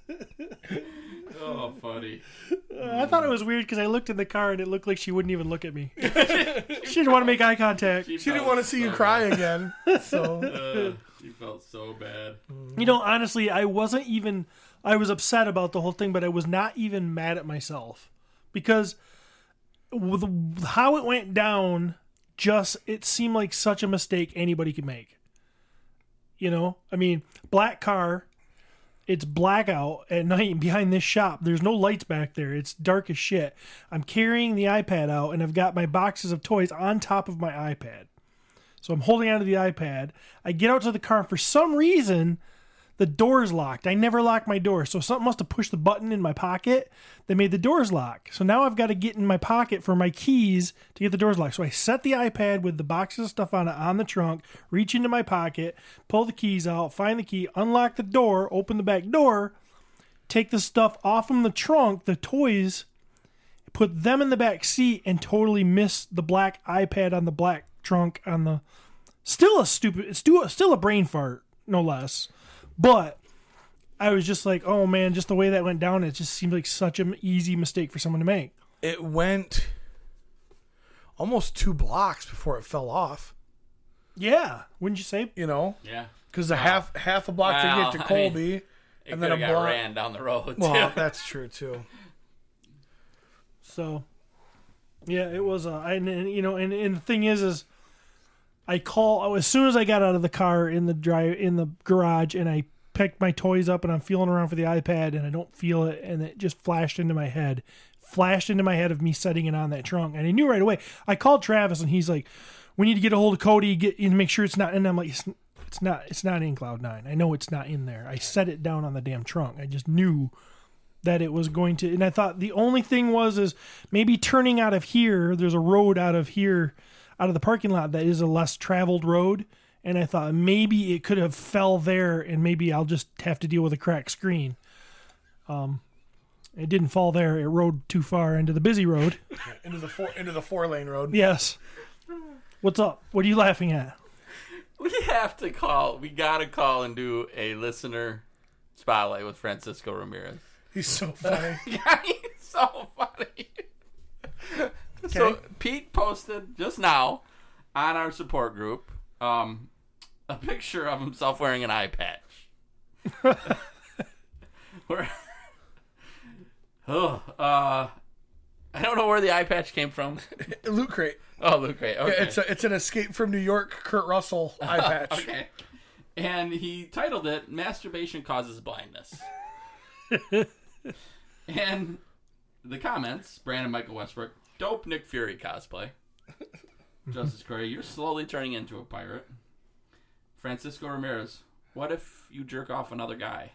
oh, funny. I thought it was weird because I looked in the car and it looked like she wouldn't even look at me. She didn't want to make eye contact. She didn't want to see you cry again. So Uh, you felt so bad. You know, honestly, I wasn't even. I was upset about the whole thing, but I was not even mad at myself because with how it went down, just it seemed like such a mistake anybody could make. You know, I mean, black car. It's blackout at night behind this shop. There's no lights back there. It's dark as shit. I'm carrying the iPad out, and I've got my boxes of toys on top of my iPad. So I'm holding onto the iPad. I get out to the car, and for some reason, the door's locked. I never lock my door. So something must have pushed the button in my pocket that made the doors lock. So now I've got to get in my pocket for my keys to get the doors locked. So I set the iPad with the boxes of stuff on it on the trunk, reach into my pocket, pull the keys out, find the key, unlock the door, open the back door, take the stuff off from the trunk, the toys, put them in the back seat, and totally miss the black iPad on the black trunk on the... Still a stupid... It's still, still a brain fart, no less. But I was just like, oh man, just the way that went down, it just seemed like such an easy mistake for someone to make. it went almost two blocks before it fell off. Yeah, wouldn't you say? You know, Yeah. because the half half a block to Well, get to I mean, Colby, It and then a got block. ran down the road. Well, too. that's true too. So, yeah, it was. Uh, and, and you know, and, and the thing is, is I call as soon as I got out of the car in the drive in the garage, and I picked my toys up, and I'm feeling around for the iPad, and I don't feel it, and it just flashed into my head, flashed into my head of me setting it on that trunk, and I knew right away. I called Travis, and he's like, "We need to get a hold of Cody, get and make sure it's not." And I'm like, "It's, it's not. It's not in Cloud nine. I know it's not in there. I set it down on the damn trunk. I just knew." That it was going to, and I thought the only thing was is maybe turning out of here. There's a road out of here, out of the parking lot that is a less traveled road, and I thought maybe it could have fell there, and maybe I'll just have to deal with a cracked screen. Um, it didn't fall there. It rode too far into the busy road. into the four into the four lane road. Yes. What's up? What are you laughing at? We have to call. We got to call and do a listener spotlight with Francisco Ramirez. He's so funny. Yeah, he's so funny. So Pete posted just now on our support group um, a picture of himself wearing an eye patch. Where, oh, uh, I don't know where the eye patch came from. Loot Crate. Oh, Luke, great. Okay. Yeah, it's a, it's an Escape from New York Kurt Russell eye patch. Okay. And he titled it "Masturbation Causes Blindness." And the comments: Brandon Michael Westbrook, dope Nick Fury cosplay. Justice Corey, you're slowly turning into a pirate. Francisco Ramirez, what if you jerk off another guy?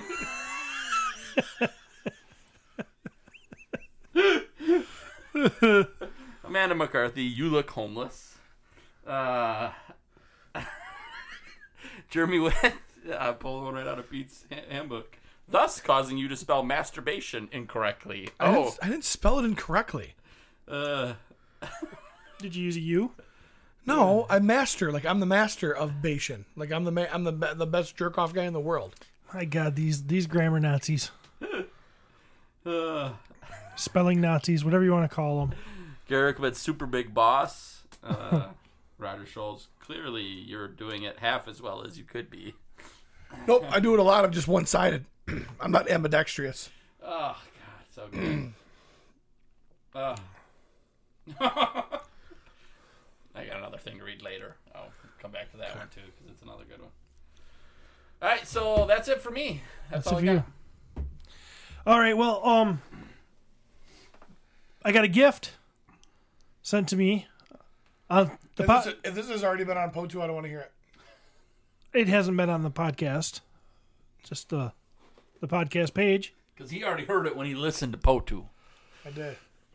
Amanda McCarthy, you look homeless. Uh, Jeremy Witt, uh, pulled one right out of Pete's handbook, thus causing you to spell masturbation incorrectly. I, Oh, didn't, I didn't spell it incorrectly. uh, Did you use a U? No, I master. Like I'm the master of Bation. Like I'm the ma- I'm the be- the best jerk off guy in the world. My God, these these grammar Nazis, uh, spelling Nazis, whatever you want to call them. Garrick with super big boss. Uh, Roger Scholes, clearly you're doing it half as well as you could be. Nope, I do it a lot of just one sided. I'm not ambidextrous. Oh God, so good. uh. I got another thing to read later. I'll come back to that one too because it's another good one. All right, so that's it for me. That's, That's all a I got. few. All right, well, um, I got a gift sent to me. Uh, the If po- this, if this has already been on POTU, I don't want to hear it. it hasn't been on the podcast, just the the podcast page. Because he already heard it when he listened to POTU. I did.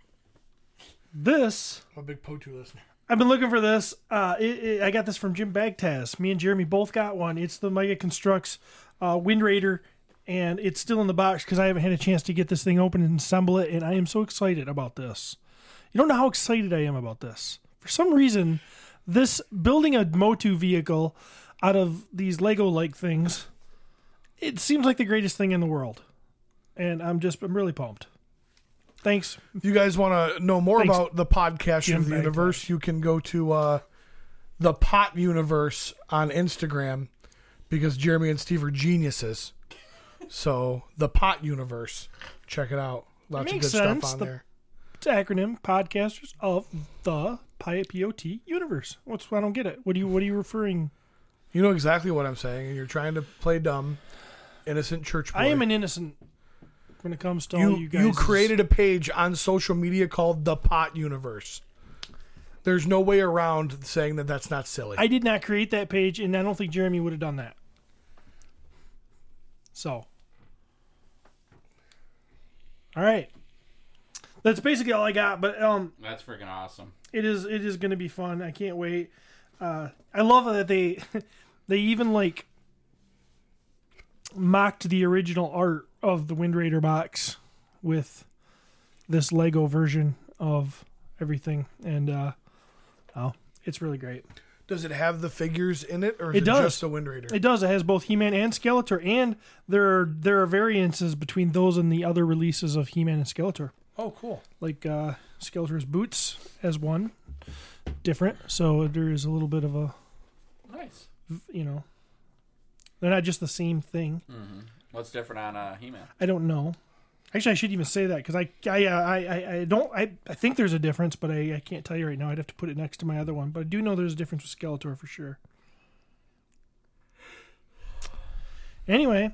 This I'm a big POTU listener. I've been looking for this. Uh, it, it, I got this from Jim Bagtaz. Me and Jeremy both got one. It's the Mega Constructs uh, Wind Raider, and it's still in the box because I haven't had a chance to get this thing open and assemble it, and I am so excited about this. You don't know how excited I am about this. For some reason, this building a Motu vehicle out of these Lego-like things, it seems like the greatest thing in the world, and I'm just I'm really pumped. Thanks. If you guys want to know more Thanks, about the podcast Jim of the Bagtaz. universe, you can go to uh, the Pot Universe on Instagram because Jeremy and Steve are geniuses. So the Pot Universe, check it out. Lots of makes good sense. stuff on The- there. It's an acronym, Podcasters of the P O T Universe. What's I don't get it. What are you What are you referring? You know exactly what I'm saying, and you're trying to play dumb, innocent church boy. I am an innocent when it comes to you, all you guys. you created a page on social media called the Pot Universe. There's no way around saying that that's not silly. I did not create that page, and I don't think Jeremy would have done that. So, all right, that's basically all I got. But um, That's freaking awesome. it is it is going to be fun. I can't wait. Uh, I love that they they even like mocked the original art of the Wind Raider box with this Lego version of everything, and uh, oh, it's really great. Does it have the figures in it, or is It it, does. just a Wind Raider? It does. It has both He-Man and Skeletor, and there are there are variances between those and the other releases of He-Man and Skeletor. Oh, cool. Like uh, Skeletor's boots as one different, so there is a little bit of a you know, they're not just the same thing. Mm-hmm. What's different on uh, He-Man? I don't know. Actually, I shouldn't even say that because I, I, I, I, I don't. I, I think there's a difference, but I, I can't tell you right now. I'd have to put it next to my other one. But I do know there's a difference with Skeletor for sure. Anyway,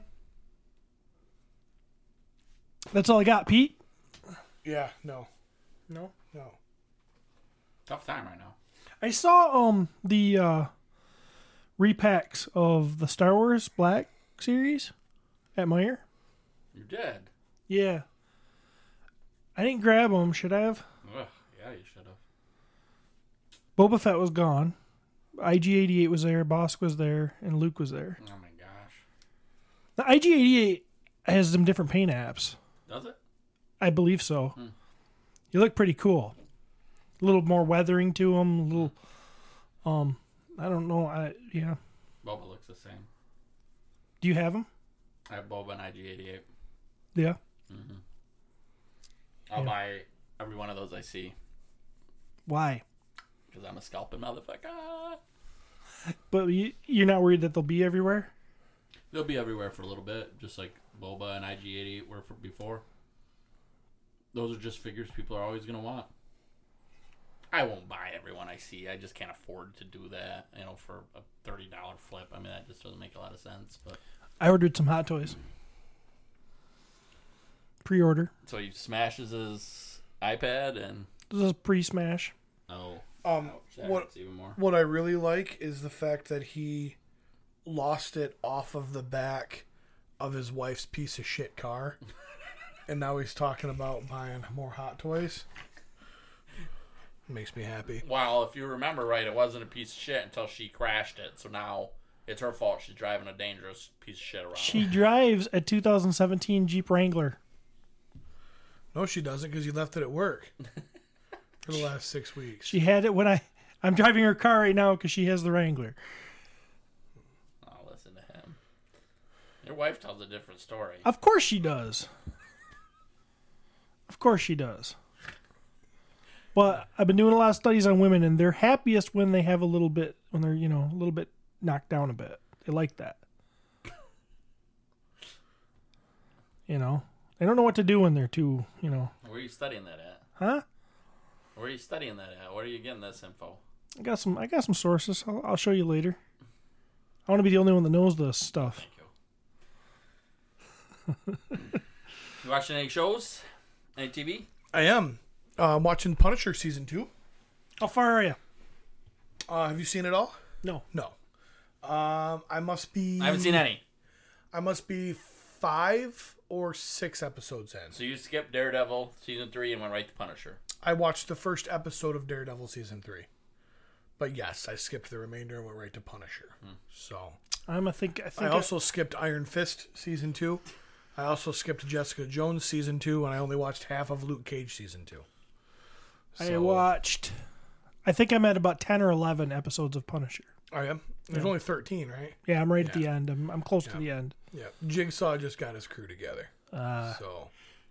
that's all I got, Pete. Yeah, no, No, no. Tough time right now. I saw um the uh, repacks of the Star Wars Black series at Meijer. You did. Yeah, I didn't grab them. Should I have? Ugh, yeah, you should have. Boba Fett was gone. I G eighty-eight was there. Bosk was there, and Luke was there. Oh my gosh. The I G eighty-eight has some different paint apps. Does it? I believe so. Hmm. You look pretty cool. A little more weathering to them. A little, um, I don't know. I yeah. Boba looks the same. Do you have them? I have Boba and I G eighty-eight. Yeah. Mm-hmm. I'll Yeah. buy every one of those I see Why? because I'm a scalping motherfucker. But you, you're not worried that they'll be everywhere? They'll be everywhere for a little bit, just like Boba and I G eighty-eight were for before. Those are just figures people are always going to want. I won't buy everyone I see. I just can't afford to do that, you know, for a thirty dollars flip. I mean, that just doesn't make a lot of sense. But I ordered some Hot Toys. Pre-order. so he smashes his iPad and This is pre-smash. oh, Um, ouch, that what hurts even more. what I really like is the fact that he lost it off of the back of his wife's piece of shit car, and now he's talking about buying more Hot Toys. Makes me happy. Well, if you remember right, it wasn't a piece of shit until she crashed it. So now it's her fault. She's driving a dangerous piece of shit around. She drives a two thousand seventeen Jeep Wrangler. No, she doesn't, because you left it at work for the last six weeks. She had it when I... I'm driving her car right now because she has the Wrangler. I'll listen to him. Your wife tells a different story. Of course she does. Of course she does. But I've been doing a lot of studies on women, and they're happiest when they have a little bit, when they're, you know, a little bit knocked down a bit. They like that. You know? They don't know what to do when they're too, you know. Where are you studying that at? Huh? Where are you studying that at? Where are you getting this info? I got some I got some sources. I'll, I'll show you later. I want to be the only one that knows this stuff. Thank you. You watching any shows? Any T V? I am. Uh, I'm watching Punisher Season two. How far are you? Uh, have you seen it all? No. No. Um, I must be... I haven't seen any. I must be five or six episodes in. So you skipped Daredevil season three and went right to Punisher. I watched the first episode of Daredevil Season three. But yes, I skipped the remainder and went right to Punisher. Hmm. So... I'm a think I think I also skipped Iron Fist Season two. I also skipped Jessica Jones Season two, and I only watched half of Luke Cage Season two. I So- watched I think I'm at about ten or eleven episodes of Punisher. I am. There's Yeah. only thirteen, right? Yeah, I'm right at the Yeah. end. I'm I'm close to Yeah. the end. Yeah. Jigsaw just got his crew together. Uh, So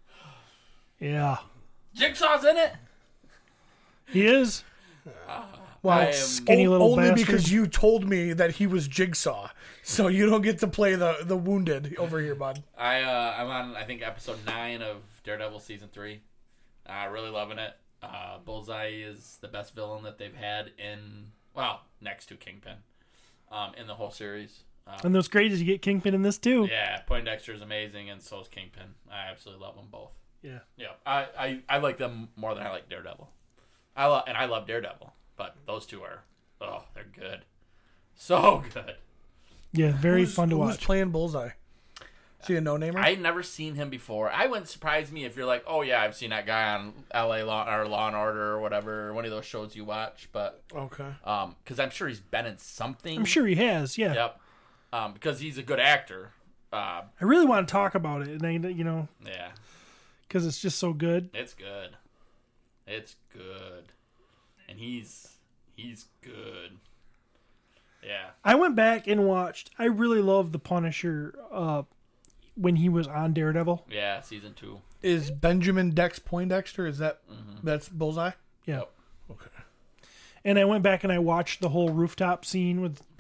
yeah. Jigsaw's in it? He is. well, I am- Skinny o- little only bastard. because you told me that he was Jigsaw, so you don't get to play the the wounded over here, bud. I uh, I'm on I think episode nine of Daredevil season three. Uh, really loving it. Uh, Bullseye is the best villain that they've had in well next to Kingpin, um, in the whole series. Um, And what's great is you get Kingpin in this too. yeah, Poindexter is amazing, and so is Kingpin. I absolutely love them both. Yeah. Yeah, I, I, I like them more than I like Daredevil. I love and I love Daredevil, but those two are oh they're good, so good. Yeah, very Who's- fun to who's watch. playing Bullseye? Is he a no-namer? I'd never seen him before. I wouldn't surprise me if you're like, oh yeah, I've seen that guy on L A Law or Law and Order or whatever, one of those shows you watch. But Okay. um, because I'm sure he's been in something. I'm sure he has. Yeah. Yep. Um, because he's a good actor. Uh, I really want to talk about it, and I, you know, yeah, because it's just so good. it's good. It's good, and he's he's good. Yeah. I went back and watched. I really love the Punisher uh, when he was on Daredevil. Yeah, season two. Is Benjamin Dex Poindexter? Is that that's Bullseye? Yeah. Yep. Okay. And I went back and I watched the whole rooftop scene with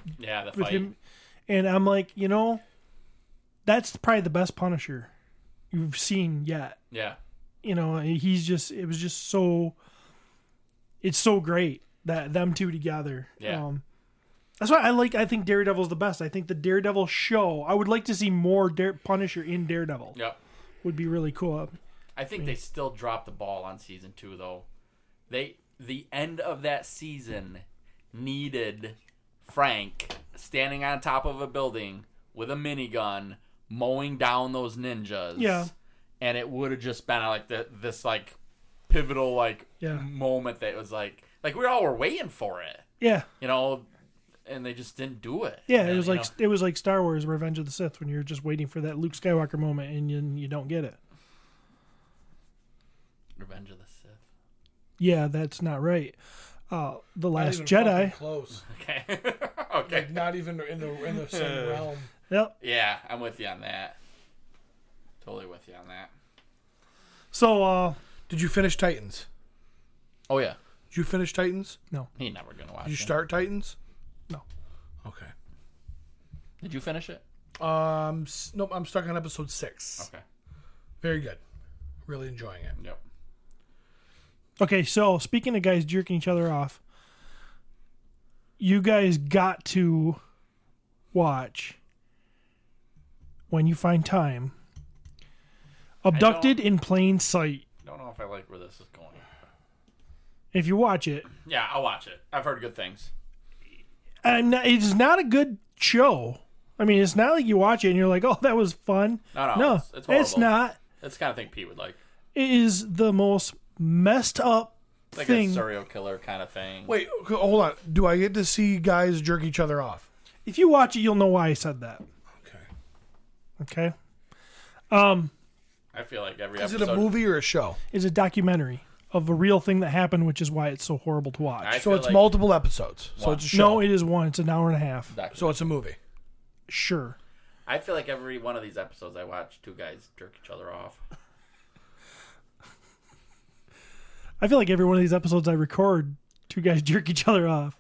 Yeah, the with fight. him, and I'm like, you know, that's probably the best Punisher you've seen yet. Yeah. You know, he's just it was just so it's so great that them two together. Yeah. Um, that's why I like I think Daredevil's the best. I think the Daredevil show, I would like to see more Dare, Punisher in Daredevil. Yep. Would be really cool. I think they still dropped the ball on season two, though. They the end of that season needed Frank standing on top of a building with a minigun, mowing down those ninjas. Yeah. And it would have just been like the, this like pivotal like Yeah. moment that was like like we all were waiting for it, Yeah. you know, and they just didn't do it. Yeah, And, it was you like know, it was like Star Wars Revenge of the Sith when you're just waiting for that Luke Skywalker moment and you, you don't get it. Revenge of the Sith. Yeah, that's not right. Uh, the Not Last even Jedi. fucking close. Okay. Okay. Like, not even in the in the same realm. Yep. Yeah, I'm with you on that. Totally with you on that. So, uh, Did you finish Titans? Oh yeah. Did you finish Titans? no, He never gonna watch Did you it. start Titans? no. Okay. Did you finish it? Um. s- Nope. I'm stuck on episode six. Okay. Very good. Really enjoying it. Yep. Okay, so speaking of guys jerking each other off, you guys got to watch when you find time. Abducted in Plain Sight. Don't know if I like where this is going. If you watch it, Yeah, I'll watch it. I've heard good things. I'm not, it's not a good show. I mean, it's not like you watch it and you're like, "Oh, that was fun." No, no, no, it's- it's horrible. not. That's the kind of thing Pete would like. It is the most messed up Like thing. a serial killer kind of thing. Wait. okay, Hold on. Do I get to see guys jerk each other off? If you watch it, you'll know why I said that. Okay. Okay, um, I feel like every Is episode. it a movie or a show? it's a documentary of a real thing that happened, which is why it's so horrible to watch. I So feel it's like multiple episodes. So One. it's a show. No, it is one. It's an hour and a half. documentary. So it's a movie. Sure. I feel like every one of these episodes I watch, two guys jerk each other off. I feel like every one of these episodes I record, two guys jerk each other off.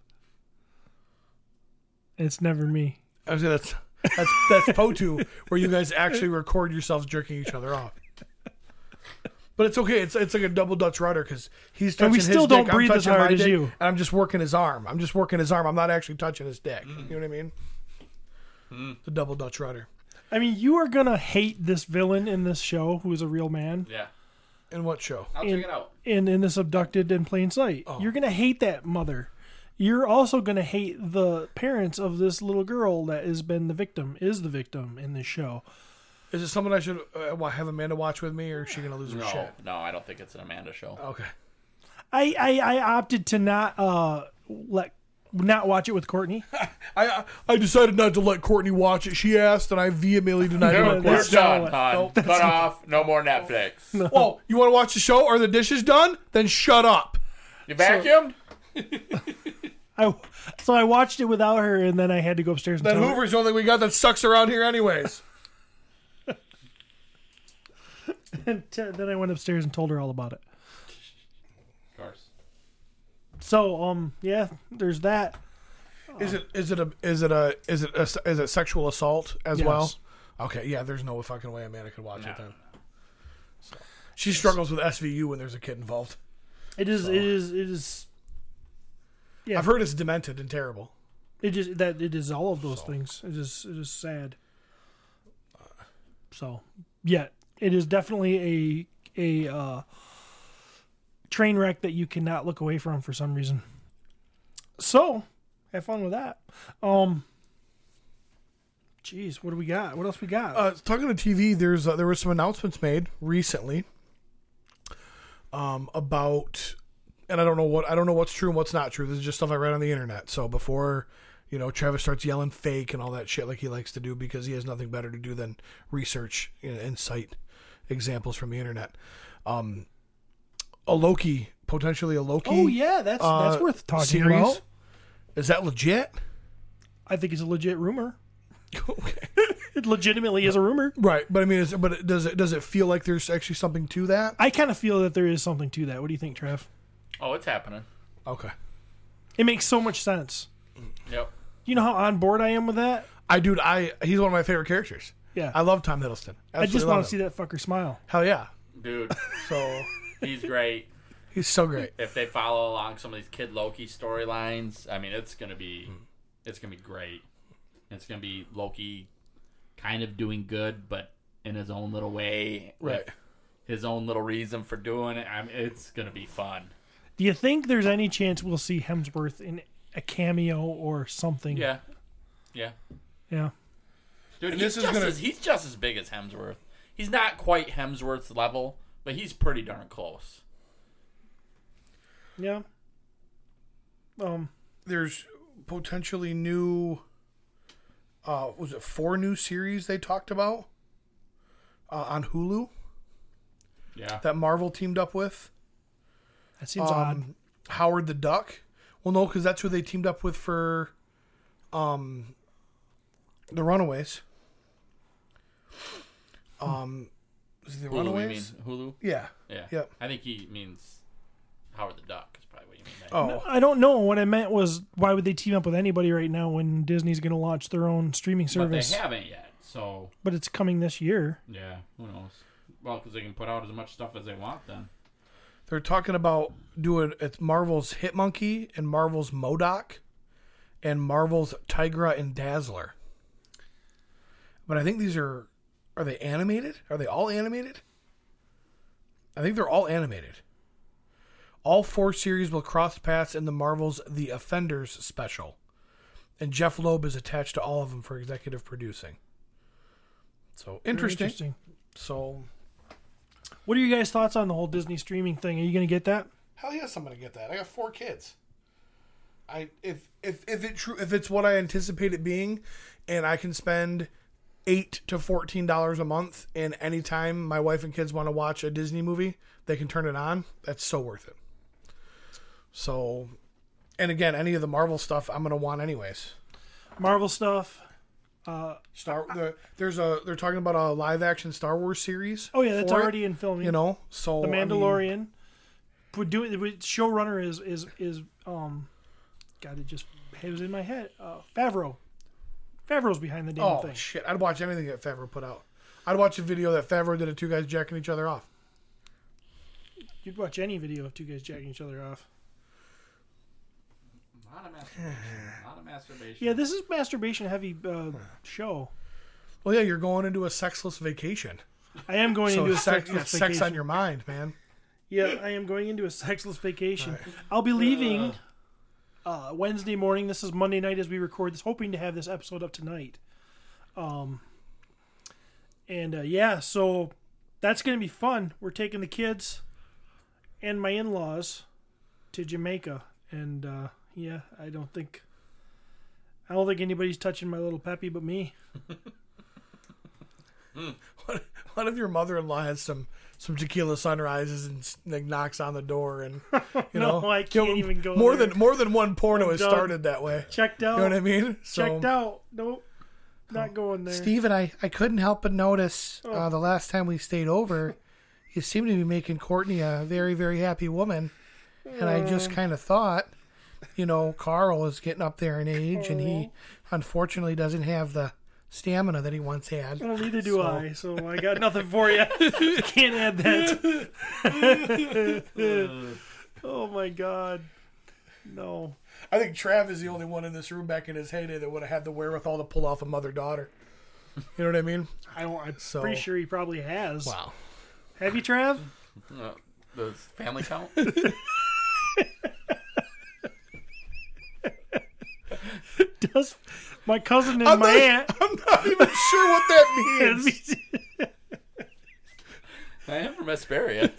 It's never me. I was gonna, that's that's that's Potu, where you guys actually record yourselves jerking each other off. But it's okay. It's it's like a double Dutch rudder because he's touching And we his still dick, don't I'm breathe as touching hard my as dick, you. and I'm just working his arm. I'm just working his arm. I'm not actually touching his dick. Mm. You know what I mean? The double Dutch rudder. I mean, you are going to hate this villain in this show who is a real man Yeah. In what show? I'll In- check it out. in, in this Abducted in Plain Sight. Oh. You're going to hate that mother. You're also going to hate the parents of this little girl that has been the victim, is the victim in this show. Is it something I should uh, wa- have Amanda watch with me, or is she gonna lose her No, shit? no, I don't think it's an Amanda show. Okay. I, I, I opted to not uh let not watch it with Courtney. I I decided not to let Courtney watch it. She asked, and I vehemently denied No, her You're that's request. not done, what- hon. Cut off. No more Netflix. Oh, you want to watch the show? Are the dishes done? Then shut up. You vacuumed? I, so I watched it without her, and then I had to go upstairs and That tell her. Hoover's the only we got that sucks around here, anyways. And t- then I went upstairs and told her all about it. Of course. So, um, yeah, there's that. Is it is it a is it a is it a, is it sexual assault as Yes. well? Okay, yeah. There's no fucking way Amanda could watch No. it then. So, she struggles with S V U when there's a kid involved. It is. It is. It is. Yeah, I've heard it's demented and terrible. it just that it is all of those things. It is. It is sad. So, yeah, it is definitely a a uh, train wreck that you cannot look away from for some reason. So, have fun with that. Um. Jeez, what do we got? What else we got? Uh, talking to T V, there's uh, there were some announcements made recently um, about, and I don't know what I don't know what's true and what's not true. This is just stuff I read on the internet. So before, you know, Travis starts yelling fake and all that shit like he likes to do because he has nothing better to do than research you know, and cite examples from the internet. Um, a Loki, potentially a Loki. oh yeah, that's uh, that's worth talking series. about. Is that legit? I think it's a legit rumor. Okay. It legitimately is a rumor. Right, but I mean, is, but does it does it feel like there's actually something to that? I kind of feel that there is something to that. What do you think, Trev? Oh, it's happening. Okay. It makes so much sense. Yep. You know how on board I am with that? I dude, I he's one of my favorite characters. Yeah. I love Tom Hiddleston. I just want to see that fucker smile. Hell yeah. Dude, So he's great. he's so great. If they follow along some of these Kid Loki storylines, I mean, it's gonna be, it's gonna be great. It's gonna be Loki, kind of doing good, but in his own little way, with Right. his own little reason for doing it. I mean, it's gonna be fun. Do you think there's any chance we'll see Hemsworth in a cameo or something? Yeah, yeah, Yeah. dude. And He's this is just gonna- as he's just as big as Hemsworth. He's not quite Hemsworth's level, but he's pretty darn close. Yeah. Um. There's potentially new. Uh, was it four new series they talked about uh, on Hulu Yeah, that Marvel teamed up with? That seems odd. Um, Howard the Duck. Well, no, because that's who they teamed up with for um, the Runaways. Um, is it the Hulu, you mean Runaways? Hulu? Yeah. Yeah, Yep. I think he means Howard the Duck. Is probably what you mean. There. Oh, I don't know. What I meant was, why would they team up with anybody right now when Disney's going to launch their own streaming but service? they haven't yet. So But it's coming this year. yeah, who knows? Well, because they can put out as much stuff as they want then. they're talking about doing it's Marvel's Hitmonkey and Marvel's MODOK and Marvel's Tigra and Dazzler. But I think these are are they animated? Are they all animated? I think they're all animated. All four series will cross paths in the Marvel's The Offenders special. And Jeff Loeb is attached to all of them for executive producing. So Very interesting. interesting. So What are your guys' thoughts on the whole Disney streaming thing? Are you going to get that? hell yes, I'm gonna get that. I got four kids. I if if if it true if it's what I anticipate it being, and I can spend eight to fourteen dollars a month, and anytime my wife and kids want to watch a Disney movie, they can turn it on. That's so worth it. So, and again, any of the Marvel stuff I'm gonna want anyways. Marvel stuff. Star the, there's a they're talking about a live action Star Wars series. Oh yeah, that's for it, already in filming. You know, so The I mean, Mandalorian. Would do it. would- Showrunner is is is um. God, it just it was in my head. Uh, Favreau. Favreau's behind the damn oh thing. shit! I'd watch anything that Favreau put out. I'd watch a video that Favreau did of two guys jacking each other off. You'd watch any video of two guys jacking each other off. A lot of masturbation. A lot of masturbation. Yeah, this is masturbation heavy uh, show. Well, yeah, you're going into a sexless vacation. I am going So into a sex, sexless sex vacation. on your mind, man. Yeah, I am going into a sexless vacation. I'll be leaving uh, Wednesday morning. This is Monday night as we record this, hoping to have this episode up tonight. Um, and uh, yeah, so that's going to be fun. We're taking the kids and my in-laws to Jamaica, and uh, yeah, I don't think I don't think anybody's touching my little Peppy but me. What, what if your mother-in-law has some some tequila sunrises and like knocks on the door and you No, know I can't even go more there. than more than one porno I'm has done. started that way. Checked out. You know what I mean? So, Checked out. Nope, not going there. Steven, I, I couldn't help but notice uh, the last time we stayed over, you seem to be making Courtney a very, very happy woman. And I just kind of thought, you know, Carl is getting up there in age, and he unfortunately doesn't have the stamina that he once had. Well, neither do So- I, so I got nothing for you. Can't add that. Oh my god. No. I think Trav is the only one in this room back in his heyday that would have had the wherewithal to pull off a mother-daughter. You know what I mean? I don't, I'm So- pretty sure he probably has. Wow. Have you, Trav? Uh, does family count? Does my cousin and I'm my not, aunt? I'm not even sure what that means. I am from Hesperia.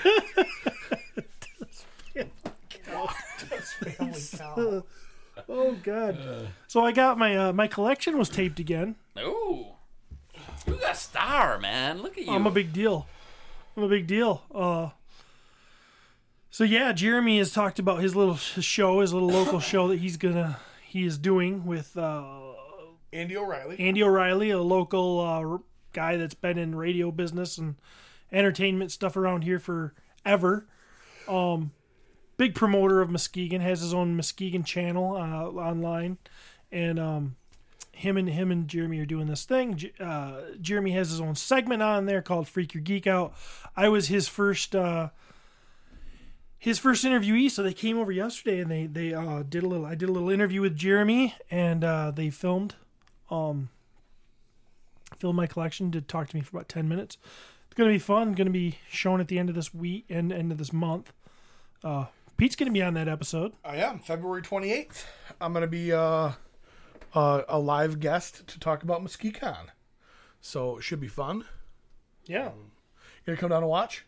Family cow. Oh god. So I got my uh, my collection was taped again. Ooh. You got a star, man. Look at you. I'm a big deal. I'm a big deal. Uh, so yeah, Jeremy has talked about his little sh- show, his little local show that he's gonna he is doing with uh, Andy O'Reilly. Andy O'Reilly, a local uh, guy that's been in radio business and entertainment stuff around here forever. Um, big promoter of Muskegon, has his own Muskegon channel uh, online, and um, him and him and Jeremy are doing this thing. J- Uh, Jeremy has his own segment on there called Freak Your Geek Out. I was his first uh, his first interviewee, so they came over yesterday and they they uh, did a little. I did a little interview with Jeremy, and uh, they filmed um, filmed my collection. Did talk to me for about ten minutes. It's gonna be fun. Gonna be shown at the end of this week and end of this month. Uh, Pete's gonna be on that episode. I am February twenty-eighth. I'm gonna be uh, uh, a live guest to talk about MesquiCon, so it should be fun. Yeah. You gonna come down and watch?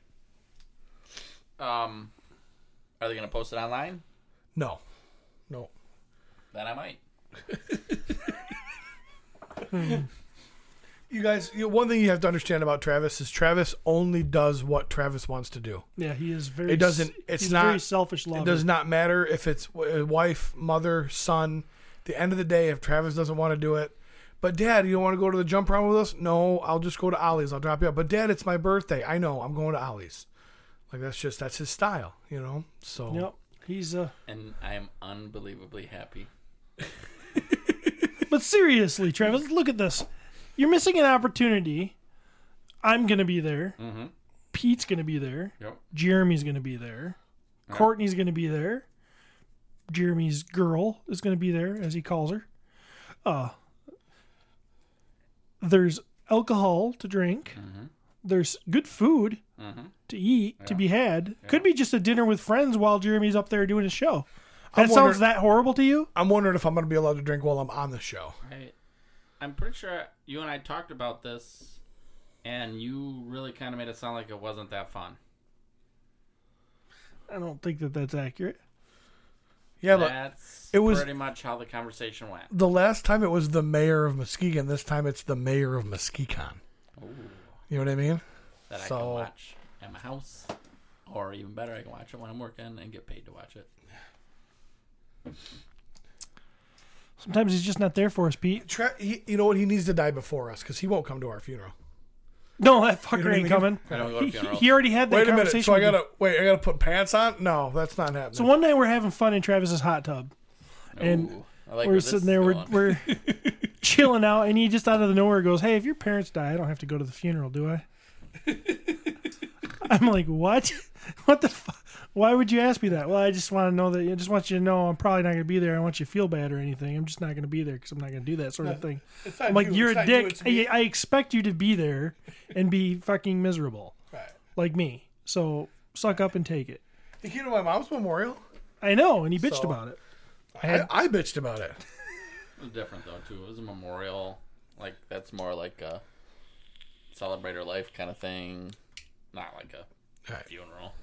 Um, are they going to post it online? No, no. Then I might. You guys, you know, one thing you have to understand about Travis is Travis only does what Travis wants to do. Yeah, he is very. It doesn't. It's he's not a very selfish lover. It does not matter if it's a wife, mother, son. At the end of the day, if Travis doesn't want to do it, but Dad, you don't want to go to the jump round with us? No, I'll just go to Ollie's. I'll drop you up. But Dad, it's my birthday. I know. I'm going to Ollie's. Like that's just that's his style, you know. So. Yep. He's uh. And I am unbelievably happy. But seriously, Travis, look at this. You're missing an opportunity. I'm gonna be there. Mm-hmm. Pete's gonna be there. Yep. Jeremy's gonna be there. Yep. Courtney's gonna be there. Jeremy's girl is gonna be there, as he calls her. Uh there's alcohol to drink. Mm-hmm. There's good food Mm-hmm. to eat, Yeah. to be had. Yeah. Could be just a dinner with friends while Jeremy's up there doing his show. That I'm sounds wondering- that horrible to you? I'm wondering if I'm going to be allowed to drink while I'm on the show. Right. I'm pretty sure you and I talked about this, and you really kind of made it sound like it wasn't that fun. I don't think that that's accurate. Yeah, but That's it was- pretty much how the conversation went. the last time it was the mayor of Muskegon. This time it's the mayor of MesquiCon. Ooh, You know what I mean? that I So- can watch at my house, or even better, I can watch it when I'm working and get paid to watch it. Sometimes he's just not there for us, Pete. Tra- he, you know what? He needs to die before us because he won't come to our funeral. No, that fucker You know what I ain't mean? coming. I don't go to He, funerals. he already had that Wait a conversation. minute. So I with you. gotta wait. I gotta put pants on. No, that's not happening. So one night we're having fun in Travis's hot tub, and Ooh, I like we're where this sitting is there, we're, going. we're chilling out, and he just out of the nowhere goes, "Hey, if your parents die, I don't have to go to the funeral, do I?" I'm like, "What? What the? Fu- Why would you ask me that?" Well, I just want to know that. I just want you to know I'm probably not going to be there. I want you to feel bad or anything. I'm just not going to be there because I'm not going to do that sort of thing. It's not I'm like, you, you're it's a not you, dick. it's me. I, I expect you to be there and be fucking miserable, Right. like me. So suck up and take it. He came to my mom's memorial. I know, and he bitched So- about it. I I, had, I bitched about it. It was different though too. It was a memorial, like that's more like a celebrate her life kind of thing, not like a Right. funeral.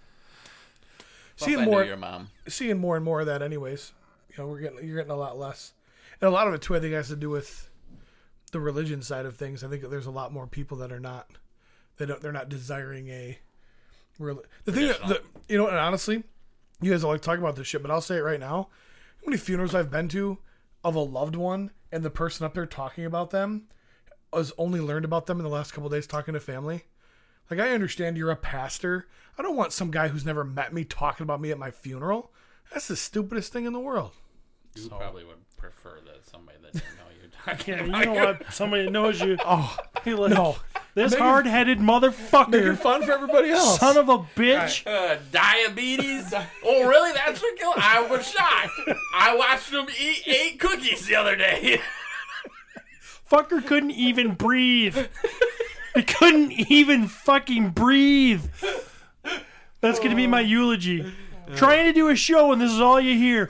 Plus, Seeing I more, knew your mom. seeing more and more of that. Anyways, you know, we're getting you're getting a lot less, and a lot of it too. I think has to do with the religion side of things. I think that there's a lot more people that are not, they don't, they're not desiring a. Real, the thing that, Traditional. the, you know, and honestly, you guys don't like talking about this shit, but I'll say it right now. How many funerals I've been to of a loved one, and the person up there talking about them has only learned about them in the last couple of days talking to family. Like, I understand you're a pastor. I don't want some guy who's never met me talking about me at my funeral. That's the stupidest thing in the world. You probably would prefer that somebody that didn't know you're talking yeah, about. you know what? Somebody that knows you. Oh, He like, no. This Make it- hard-headed Make it motherfucker, fun for everybody else. son of a bitch. Uh, diabetes? Oh, really? That's what killed? I was shocked. I watched him eat eight cookies the other day. Fucker couldn't even breathe. He couldn't even fucking breathe. That's gonna be my eulogy. Trying to do a show and this is all you hear.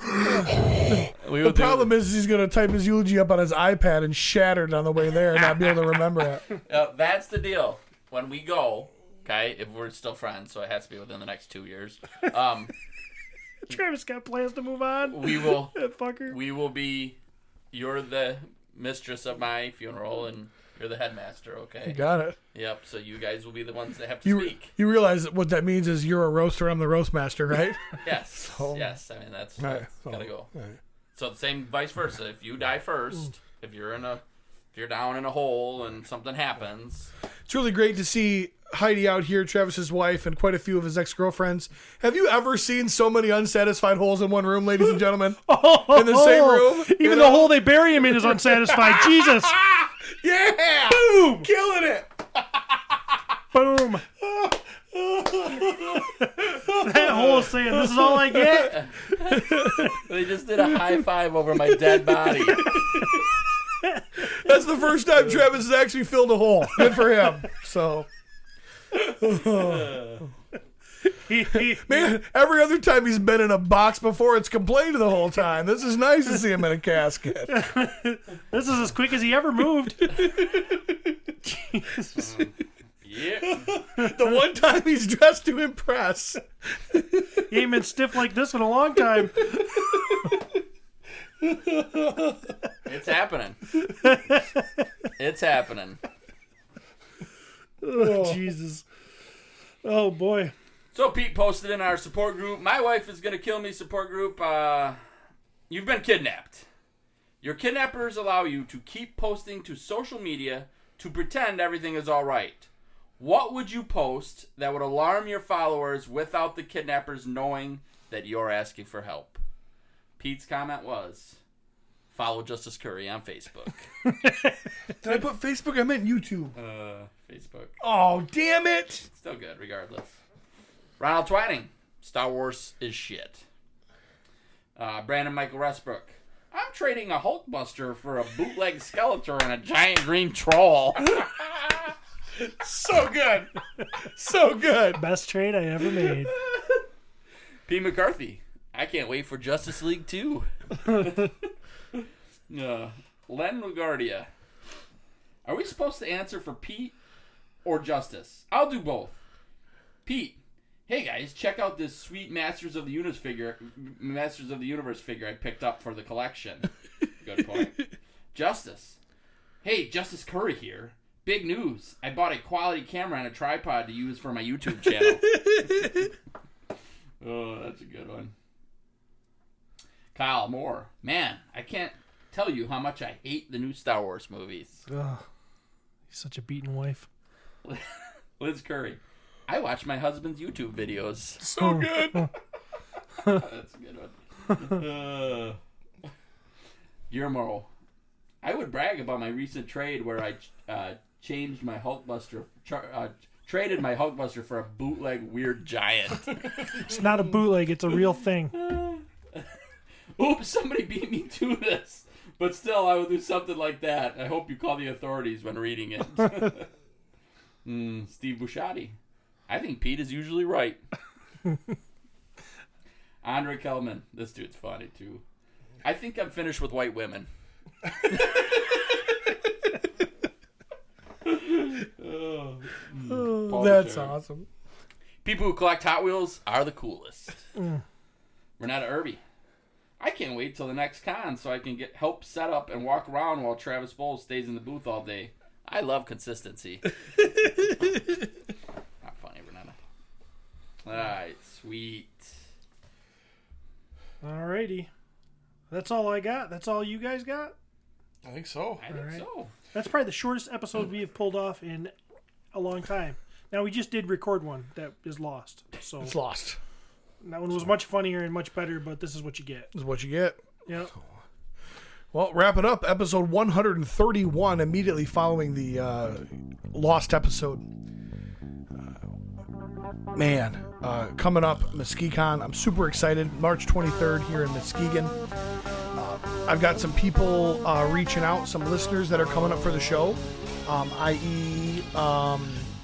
We The problem is he's going to type his eulogy up on his iPad and shatter it on the way there and not be able to remember it. Uh, that's the deal. When we go, okay, if we're still friends, so it has to be within the next two years. Um, Travis got plans to move on. we will, That fucker. we will be. You're the mistress of my funeral, and you're the headmaster. Okay. Got it. Yep. So you guys will be the ones that have to You speak. you realize that what that means is you're a roaster, I'm the roast master, right? Yes. Yes. I mean that's, Right. that's gotta go. Right. So the same vice versa. If you die first, if you're in a, if you're down in a hole and something happens, It's really great to see Heidi out here, Travis's wife, and quite a few of his ex-girlfriends. Have you ever seen so many unsatisfied holes in one room, ladies and gentlemen? Oh, in the same room? Even you the know? hole they bury him in is unsatisfied. Jesus. Yeah! Boom! Killing it! Boom. That hole is saying, this is all I get? They just did a high five over my dead body. That's the first time Travis has actually filled a hole. Good for him. So, He, he, man, every other time he's been in a box before, it's complained the whole time. This is nice to see him in a casket. this is as quick as he ever moved. Jesus. Yeah. The one time he's dressed to impress. He ain't been stiff like this in a long time. It's happening. It's happening. Oh, Jesus. Oh, boy. So Pete posted in our support group, my wife is going to kill me support group. Uh, you've been kidnapped. Your kidnappers allow you to keep posting to social media to pretend everything is all right. What would you post that would alarm your followers without the kidnappers knowing that you're asking for help? Pete's comment was, follow Justice Curry on Facebook. Did I put Facebook? I meant YouTube. Uh, Facebook. Oh, damn it. Still good, regardless. Ronald Twining, Star Wars is shit. Uh, Brandon Michael Westbrook, I'm trading a Hulkbuster for a bootleg Skeletor and a giant green troll. So good. So good. Best trade I ever made. P. McCarthy, I can't wait for Justice League two. uh, Len LaGuardia, are we supposed to answer for Pete or Justice? I'll do both. Pete, hey guys, check out this sweet Masters of the Universe figure, Masters of the Universe figure I picked up for the collection. Good point. Justice, hey, Justice Curry here. Big news. I bought a quality camera and a tripod to use for my YouTube channel. Oh, that's a good one. Kyle Moore. Man, I can't tell you how much I hate the new Star Wars movies. Ugh. He's such a beaten wife. Liz Curry. I watch my husband's YouTube videos. So good. That's a good one. Uh, Guillermo. I would brag about my recent trade where I uh, changed my Hulkbuster, tra- uh, traded my Hulkbuster for a bootleg weird giant. It's not a bootleg. It's a real thing. Oops, somebody beat me to this. But still, I would do something like that. I hope you call the authorities when reading it. mm, Steve Busciotti. I think Pete is usually right. Andre Kellman. This dude's funny, too. I think I'm finished with white women. oh, Oh, that's Sherry. awesome. People who collect Hot Wheels are the coolest. Mm. Renata Irby. I can't wait till the next con so I can get help set up and walk around while Travis Bowles stays in the booth all day. I love consistency. Not funny, Renata. All right, sweet. Alrighty. That's all I got. That's all you guys got? I think so. I think right. so. That's probably the shortest episode we have pulled off in a long time. Now, we just did record one that is lost. So It's lost. that one was much funnier and much better, but this is what you get. This is what you get. Yeah. Well, wrap it up. Episode one thirty-one, immediately following the uh, lost episode. Uh, man, uh, coming up, Muskegon. I'm super excited. March twenty-third here in Muskegon. Uh, I've got some people uh, reaching out, some listeners that are coming up for the show, um, that is, um,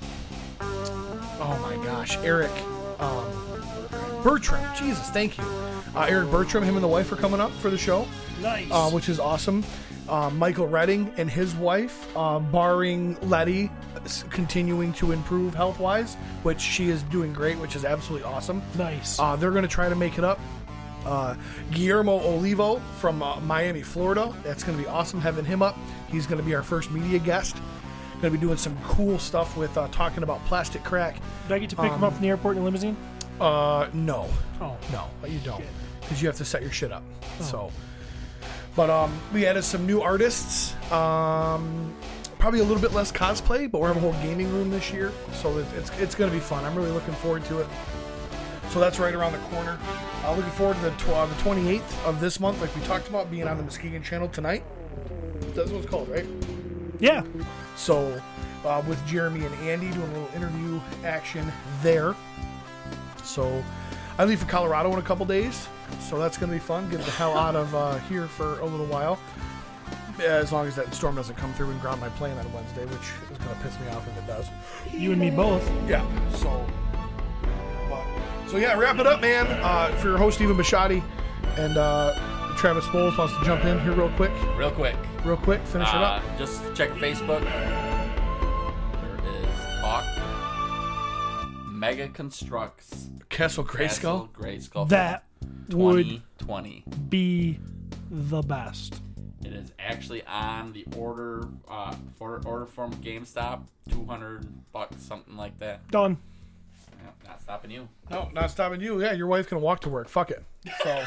oh my gosh, Eric um, Bertram. Jesus, thank you. Uh, Eric Bertram, him and the wife are coming up for the show. Nice. Uh, which is awesome. Uh, Michael Redding and his wife, uh, barring Letty continuing to improve health-wise, which she is doing great, which is absolutely awesome. Nice. Uh, they're going to try to make it up. Uh, Guillermo Olivo from uh, Miami, Florida. That's going to be awesome having him up. He's going to be our first media guest. Going to be doing some cool stuff with uh, talking about plastic crack. Did I get to pick um, him up from the airport in a limousine? Uh, no. Oh. No, you don't. Because you have to set your shit up. Oh. So... But um, we added some new artists. Um, probably a little bit less cosplay, but we're having a whole gaming room this year, so it- it's it's going to be fun. I'm really looking forward to it. So that's right around the corner. Uh, looking forward to the, tw- uh, the twenty-eighth of this month, like we talked about, being on the Muskegon channel tonight. That's what it's called, right? Yeah. So uh, with Jeremy and Andy doing a little interview action there. So I leave for Colorado in a couple days, so that's going to be fun. Get the hell out of uh, here for a little while. As long as that storm doesn't come through and ground my plane on Wednesday, which is going to piss me off if it does. You and me both. Yeah, so... But, so yeah, wrap it up, man. Uh, for your host, Stephen Bisciotti, and uh, Travis Bowles wants to jump in here real quick. Real quick. Real quick, finish it Uh, up. just check Facebook. There is Talk. Mega Constructs. Castle Grayskull. Castle Grayskull. That would twenty twenty. be the best. It is actually on the order uh, for order from GameStop. Two hundred bucks, something like that. Done. Yeah, not stopping you. No, not stopping you. Yeah, your wife can walk to work. Fuck it. So,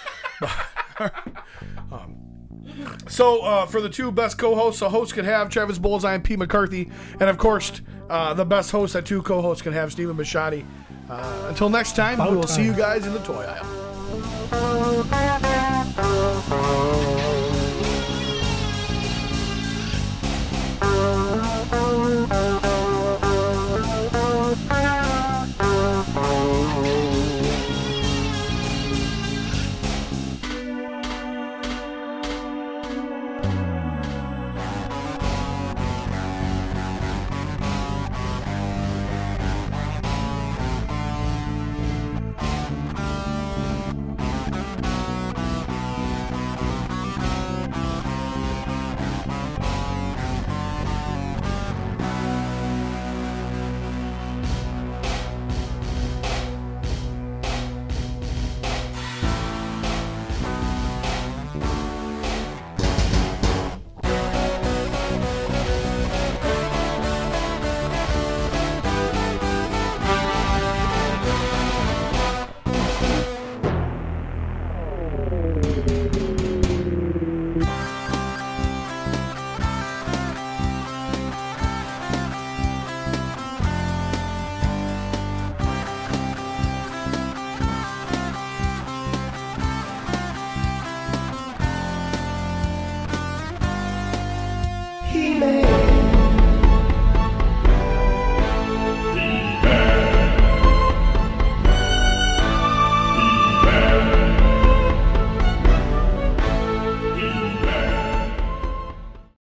um, so uh, for the two best co-hosts a host could have, Travis Bullseye and Pete McCarthy, and of course, uh, the best host that two co-hosts can have, Stephen Bisciotti. Uh, until next time, About we will time. see you guys in the toy aisle.